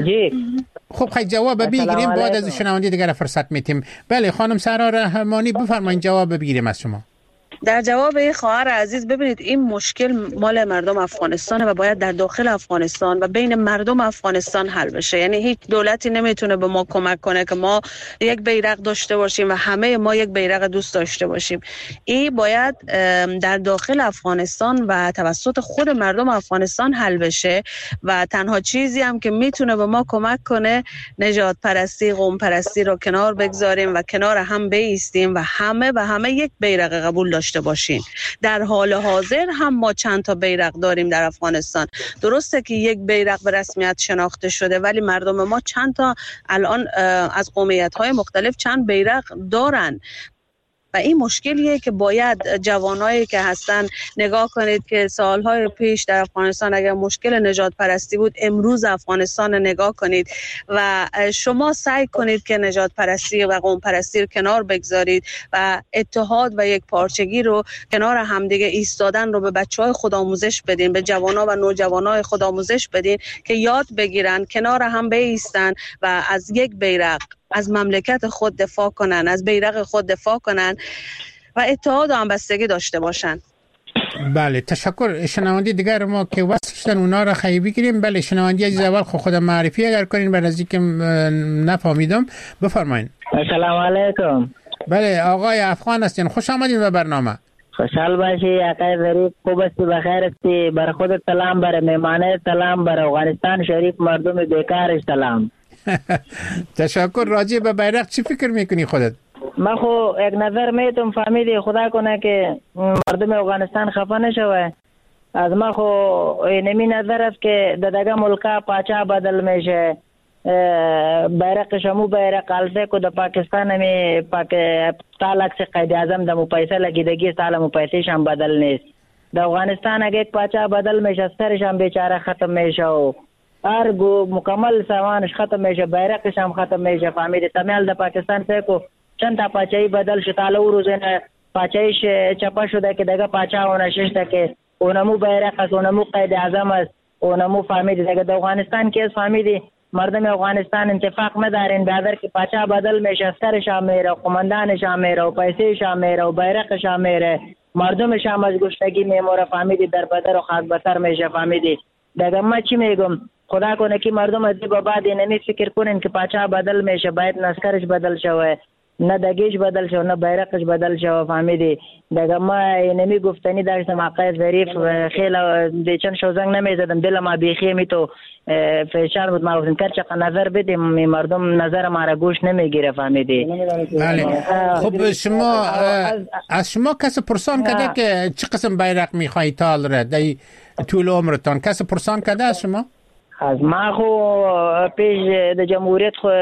خب خیلی جواب بگیریم، بعد از شنونده دیگر فرصت میتیم. بله خانم سارا رحمانی بفرمایید جواب بگیریم از شما. در جواب این خواهر عزیز، ببینید این مشکل مال مردم افغانستانه و باید در داخل افغانستان و بین مردم افغانستان حل بشه. یعنی هیچ دولتی نمیتونه به ما کمک کنه که ما یک بیرق داشته باشیم و همه ما یک بیرق دوست داشته باشیم. این باید در داخل افغانستان و توسط خود مردم افغانستان حل بشه و تنها چیزی هم که میتونه به ما کمک کنه نژاد پرستی، قوم پرستی رو کنار بگذاریم و کنار هم بایستیم و همه یک بیرق قبول داشته داشته باشین. در حال حاضر هم ما چند تا بیرق داریم در افغانستان. درسته که یک بیرق به رسمیت شناخته شده، ولی مردم ما چند تا الان از قومیت‌های مختلف چند بیرق دارن و این مشکلیه که باید جوانایی که هستن نگاه کنید که سالهای پیش در افغانستان اگر مشکل نژاد پرستی بود، امروز افغانستان نگاه کنید و شما سعی کنید که نژاد پرستی و قوم پرستی رو کنار بگذارید و اتحاد و یک پارچگی رو کنار همدیگه ایستادن رو به بچهای خود آموزش بدین، به جوانا و نوجوانای خود آموزش بدین که یاد بگیرن کنار هم بایستن و از یک بیرق از مملکت خود دفاع کنن، از بیرق خود دفاع کنن و اتحاد و همبستگی داشته باشن. بله تشکر. شنوندی دیگر ما که وصل شدن اونا را خیلی بگیریم. بله شنوندی عزیز اول خود معرفی اگر کنین بر از اینکه نفهمیدم بفرمایین. السلام علیکم. بله آقای افغان هستین، خوش آمدین به برنامه. خوشحال باشی آقای ظریف، خوب هستی، بخیر هستی؟ بر خودت سلام، بر مهمانه سلام، بر افغانستان شریف مردم بیکارش سلام. تشکر. راجع به بیرق چی فکر میکنی خودت؟ من خو یک نظر میتونم فهمیدی خدا کنه که مردم افغانستان خفه نشوه. از من خو اینمی نظر است که دادگاه ملکا پاچا بدل میشه، بیرق شمو بیرق الفه که در پاکستان می سال اکس قید اعظم در مپایسه لگیدگی سال مپایسه شم بدل نیست. در افغانستان اگه یک پاچا بدل میشه سرش هم بیچاره ختم میشه و ارگو مکمل سامانش ختم میشه، بیرقش هم ختم میشه. فهمیدی تمیال در پاکستان سیکو چند تا پاچایی بدل شد، حالا او روزنه پاچایش چپا شده که دیگه پاچا اونششته که اونمو بیرق است، اونمو قید اعظم است، اونمو فهمیدی دیگه در افغانستان که فهمیدی مردم افغانستان اتفاق ندارین بعد که پاچا بدل میشه سرش هم میره، قماندانش هم میره و پیسهش هم میره و بیرقش هم میره، مردمش هم از گشتگی میموره. فهمیدی در بدر و خاک بسر میشه. فهمیدی دیگه ما چی میگم؟ خدا کنه که مردم از دیگه بعد اینمی فکر کنین که پاچا بدل میشه باید نسکرش بدل شوه، نه دگیش بدل شو نه بیرقش بدل شو. فهمیدی دیگه ما اینمی گفتنی داشتم آقای ظریف خیلی دیچن شو زنگ نمیزدم، دل ما بیخی می تو فشار بود. ما گفتم که چقدر نظر بدیم، مردم نظر ما را گوش نمیگیره. فهمیدی؟ بله. خب شما از شما کسی پرسان کرده که چه قسم بیرق میخوایی تال را در طول عمرتان؟ کسی پرسان کرده از شما؟ از ما خو پیش د جمهوریت خو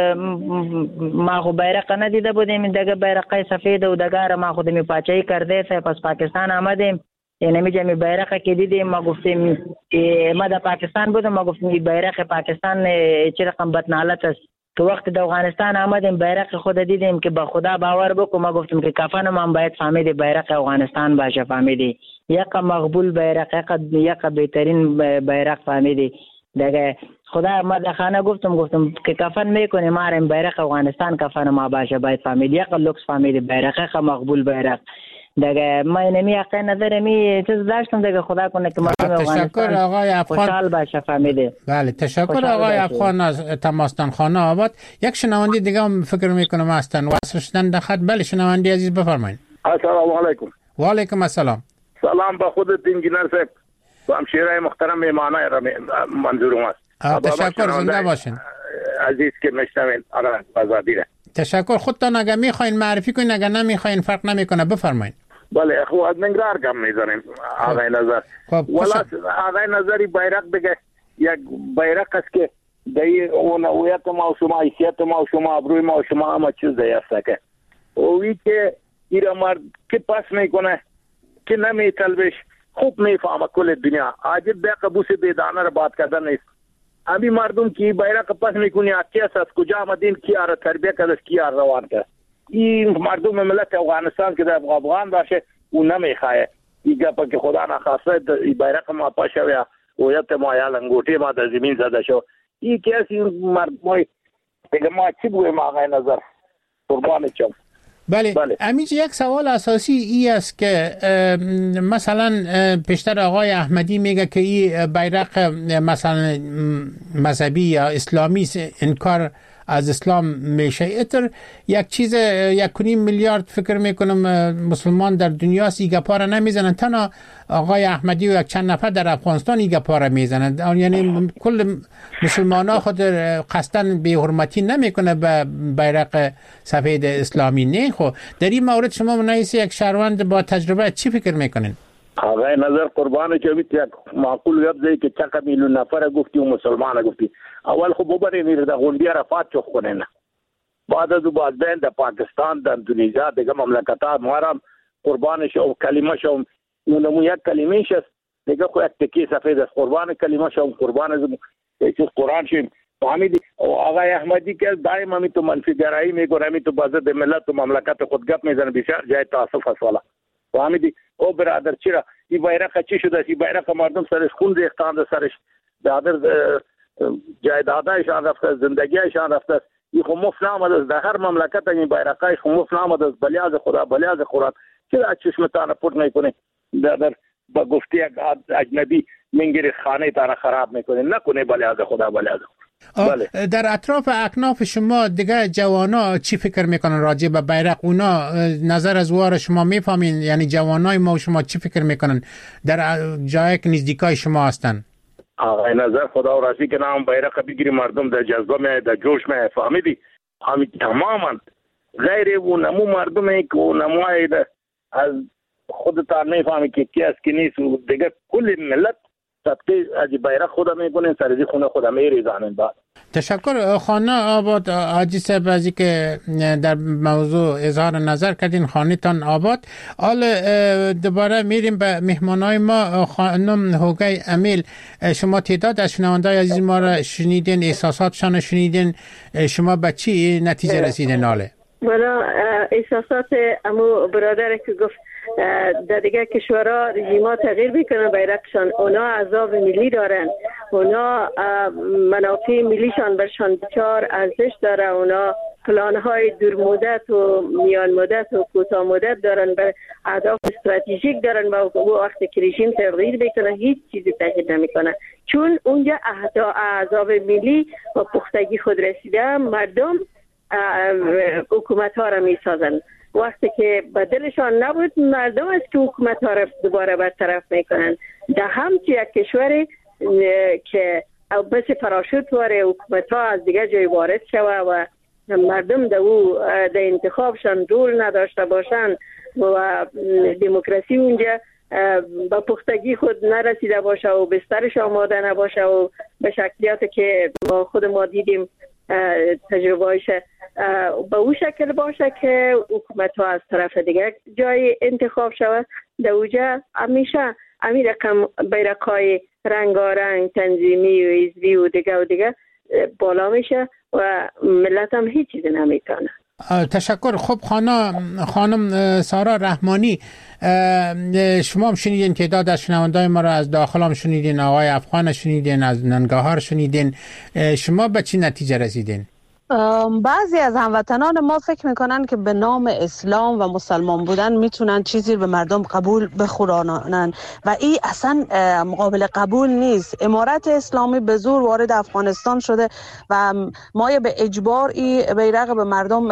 ما خو بیرق ندیده بودیم، دیگه بیرق سفید و دیگه ما خود می پاچایی کرده سه پس پاکستان آمدیم. یعنی می جمی بیرق که دیدیم ما گفتیم ما در پاکستان بودم، ما گفتیم بیرق پاکستان چه رقم بدنالت است. تو وقت در افغانستان آمدیم بیرق خود دیدیم که با خدا باور بکن، ما گفتیم که کفن ما باید فهمیدی بیرق افغانستان باشه. فهمیدی یک مقبول بیرق، یک بهترین بیرق. فهمیدی دیگه خدا ما در خانه گفتم که کفن میکنیم ما ریم بیرق افغانستان کفن ما باشه باید. فهمیدی یک لوکس فهمیدی بیرق مقبول بیرق. دیگه ما اینمی حقی نظر می چیز داشتم دیگه خدا کنه که مردم افغانستان آقای افغان خوشحال باشه. فهمیدی؟ بله تشکر آقای افغان از تماستان خانه آباد. یک شنوندی دیگه هم فکر میکنم هستن واسه شدن در خط. بله شنوندی عزیز بفرمایید. السلام علیکم. و علیکم السلام. سلام به خودت انجینر صاحب و همشیره محترم مهمانای را منظورم است. تشکر. زنده باشین عزیز که میشنوین. آزادی را تشکر. خودتان اگر میخواین معرفی کنین، اگر نمیخواین فرق نمیکنه بفرمایید. بله خب از نگرار کم میزنیم آقای نظر. ولی آقای نظری بیرق بگه یک بیرق است که دایی اون هویت ما و شما، حیثیت ما و شما، ابروی ما و شما همه چیز دایی است که اوی که ایره مرد که پس میکنه که نمیطلبش خوب میفهمه کل دنیا. عاجز به قبوس بیدانه را بات کردن نیست. ابھی مردم کی بیرق پس میکنی کیس از کجا آمدین، کیا را تربیه کرد، کیا روان کرد. این مردم ملت افغانستان که در افغان باشه اون نمیخواه ایگه پا که خدا نخواسته بیرق ما پاشه و هویت ما یا لنگوٹی ما در زمین زده شو. این کسی مردمای دیگه ما چی بگویم آقای نظر قربان چم. بله امیج یک سوال اساسی ای است که مثلا پیشتر آقای احمدی میگه که این بیرق مثلا مذهبی یا اسلامی انکار از اسلام میشه. اتر یک چیز 1.5 میلیارد فکر میکنم مسلمان در دنیا ایگا پا را نمیزنن، تنها آقای احمدی و یک چند نفر در افغانستان ایگا پا را میزنن. یعنی کل مسلمان ها خود قصدن بی حرمتی نمیکنه به بیرق سفید اسلامی. نه خب در این مورد شما منایس یک شهروند با تجربه چی فکر میکنین؟ آقای نظر قربان چویت یک معقول لفظی که چقدر میلیون نفر گفتی و مسلمان گفتی. اول خب ببرین در غونډې عرفات چوخ کنه، بعد از بین د پاکستان د اندونیزیا دغه مملکتات مارم قربان شو کلمه شو اونمو یک کلمه شست دغه خو یک تکی سفید قربان کلمه شو قربان از چې قرآن شیم فهمیدی. آقای احمدی که دائما می تو منفی گرایی میگه، می تو بازه د ملت و مملکت خود گپ میزنه، بسیار جای تاسف است والا. فهمیدی او برادر چرا این بیرق چی شده؟ این بیرق مردم سرش خون ریختند، سرش دادر جایدادایشان رفته، زندگیشان رفته. این خو مفت نامده در هر مملکت این بیرقای خو مفت نامده بلیاز خدا بلیاز قرآن. چرا چشمتان پورت میکنه در با گفتی اجنبی منگیری خانه تان خراب میکنه؟ نکنه بلیاز خدا بلیاز. بله. در اطراف اکناف شما دیگه جوانا چی فکر میکنن راجع به بیرق؟ اونا نظر از وار شما میفهمین؟ یعنی جوانای ما و شما چی فکر میکنن در جایی که نزدیکای شما هستن؟ آقای نظر خدا و راستی که نام بیرق بگیری مردم در جذبه می در جوش می فهمیدی. همین تماما غیر و نمو مردم که و نموهای از خودتان نفهمی که کی است کی نیست و دیگه کل ملت تبقی از بیرق خدا میکنن، سرزی خونه خدا میریزانن. بعد تشکر خانه آباد حاجی صاحب ازی که در موضوع اظهار نظر کردین. خانه تان آباد. حال دوباره میریم به مهمانای ما. خانم هوگی امیل، شما تعداد از شنوندای عزیز ما را شنیدین، احساساتشان شنیدین، شما به چی نتیجه رسیدین؟ حاله والا احساسات امو برادر که گفت در دیگه کشورها رژیما تغییر میکنن بیرقشان، اونا عذاب ملی دارن، اونا منافع ملیشان برشان بچار ارزش داره، اونا پلانهای دور مدت و میان مدت و کوتاه مدت دارن، بر اهداف استراتژیک دارن و وقتی که رژیم تغییر میکنه هیچ چیزی تغییر نمیکنه، چون اونجا عذاب ملی و پختگی خود رسیده. مردم حکومت ها را میسازن، وقتی که بدلشان نبود مردم است که حکومت ها را دوباره برطرف میکنن. در همچی یک کشوری که بس پراشوت واره حکومت ها از دیگه جای وارد شوه و مردم در انتخابشان رول نداشته باشن و دموکراسی اونجا با پختگی خود نرسیده باشه و بسترش آماده نباشه و به شکلیات که خود ما دیدیم تجربه‌اش به او شکل باشه که حکومت ها از طرف دیگه جای انتخاب شود، در اوجه همیشه امی رقم بیرقای رنگارنگ تنظیمی و حزبی و دیگه بالا میشه و ملت هم هیچ چیزی نمیتونه. تشکر. خب خانم سارا رحمانی، شما هم شنیدین، تعداد از شنوندای ما را از داخل هم شنیدین، آقای افغان شنیدین، از ننگاهار شنیدین، شما به چی نتیجه رسیدین؟ بعضی از هموطنان ما فکر میکنن که به نام اسلام و مسلمان بودن میتونن چیزی به مردم قبول بخورانن و این اصلا مقابل قبول نیست. امارت اسلامی به زور وارد افغانستان شده و ما به اجبار این بیرق به مردم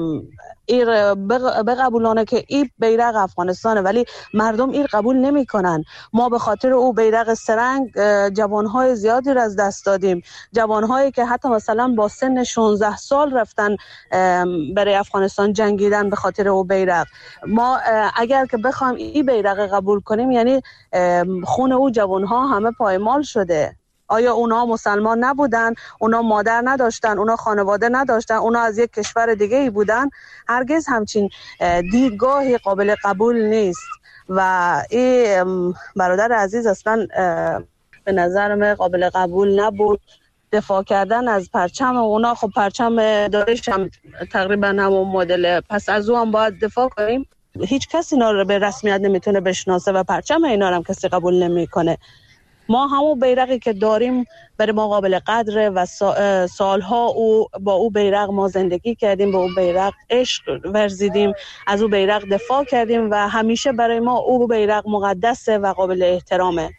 بقبولانه که این بیرق افغانستانه، ولی مردم این قبول نمی کنن. ما به خاطر او بیرق سرنگ جوانهای زیادی را از دست دادیم، جوانهایی که حتی مثلا با سن 16 سال رفتن برای افغانستان جنگیدن به خاطر او بیرق. ما اگر که بخوایم این بیرق قبول کنیم یعنی خون او جوانها همه پایمال شده. آیا اونا مسلمان نبودن؟ اونا مادر نداشتن؟ اونا خانواده نداشتن؟ اونا از یک کشور دیگه ای بودن؟ هرگز همچین دیدگاهی قابل قبول نیست و این برادر عزیز اصلا به نظر من قابل قبول نبود. دفاع کردن از پرچم اونا، خب پرچم دارش هم تقریبا همون مدل، پس از او هم باید دفاع کنیم. هیچ کسی اینا رو به رسمیت نمیتونه بشناسه و پرچم اینا رو هم کسی قبول نمیکنه. ما همون بیرقی که داریم برای ما قابل قدره و سالها با او بیرق ما زندگی کردیم، با او بیرق عشق ورزیدیم، از او بیرق دفاع کردیم و همیشه برای ما او بیرق مقدسه و قابل احترامه.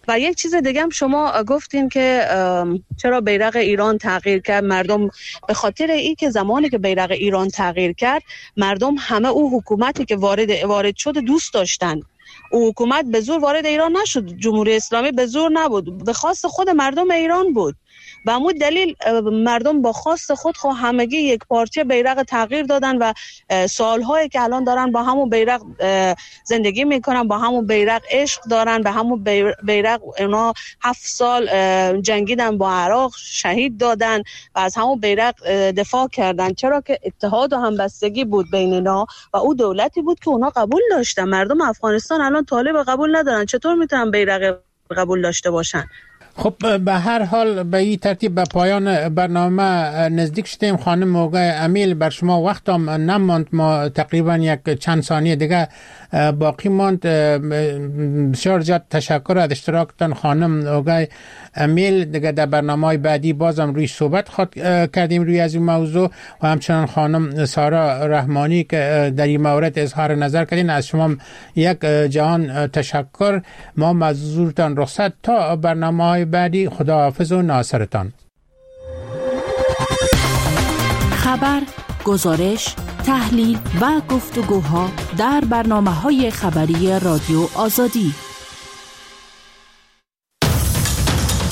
و یک چیز دیگه هم شما گفتین که چرا بیرق ایران تغییر کرد. مردم به خاطر این که زمانی که بیرق ایران تغییر کرد مردم همه او حکومتی که وارد شد دوست داشتن. او حکومت به زور وارد ایران نشد، جمهوری اسلامی به زور نبود، به خواست خود مردم ایران بود. به همون دلیل مردم با خواست خود همگی یک پارچه بیرق تغییر دادن و سالهایی که الان دارن با همون بیرق زندگی میکنن، با همون بیرق عشق دارن، به همون بیرق اونا 7 سال جنگیدن با عراق، شهید دادن و از همون بیرق دفاع کردن، چرا که اتحاد و همبستگی بود بین اینا و او دولتی بود که اونا قبول داشتن. مردم افغانستان الان طالب قبول ندارن، چطور میتونن بیرق قبول داشته باشن؟ خب به هر حال به این ترتیب به پایان برنامه نزدیک شدیم. خانم موقع امیل، بر شما وقتم نماند، ما تقریبا یک چند ثانیه دیگه باقی ماند. بسیار زیاد تشکر از اشتراکتان خانم موقع امیل. دیگه در برنامه بعدی بازم روی صحبت کردیم روی از این موضوع و همچنان خانم سارا رحمانی که در این مورد اظهار نظر کردین. از شما یک جهان تشکر. ما مزورتان رخصت تا برنامه بعدی. خداحافظ و ناصرتان. خبر، گزارش، تحلیل و گفتگوها در برنامه‌های خبری رادیو آزادی.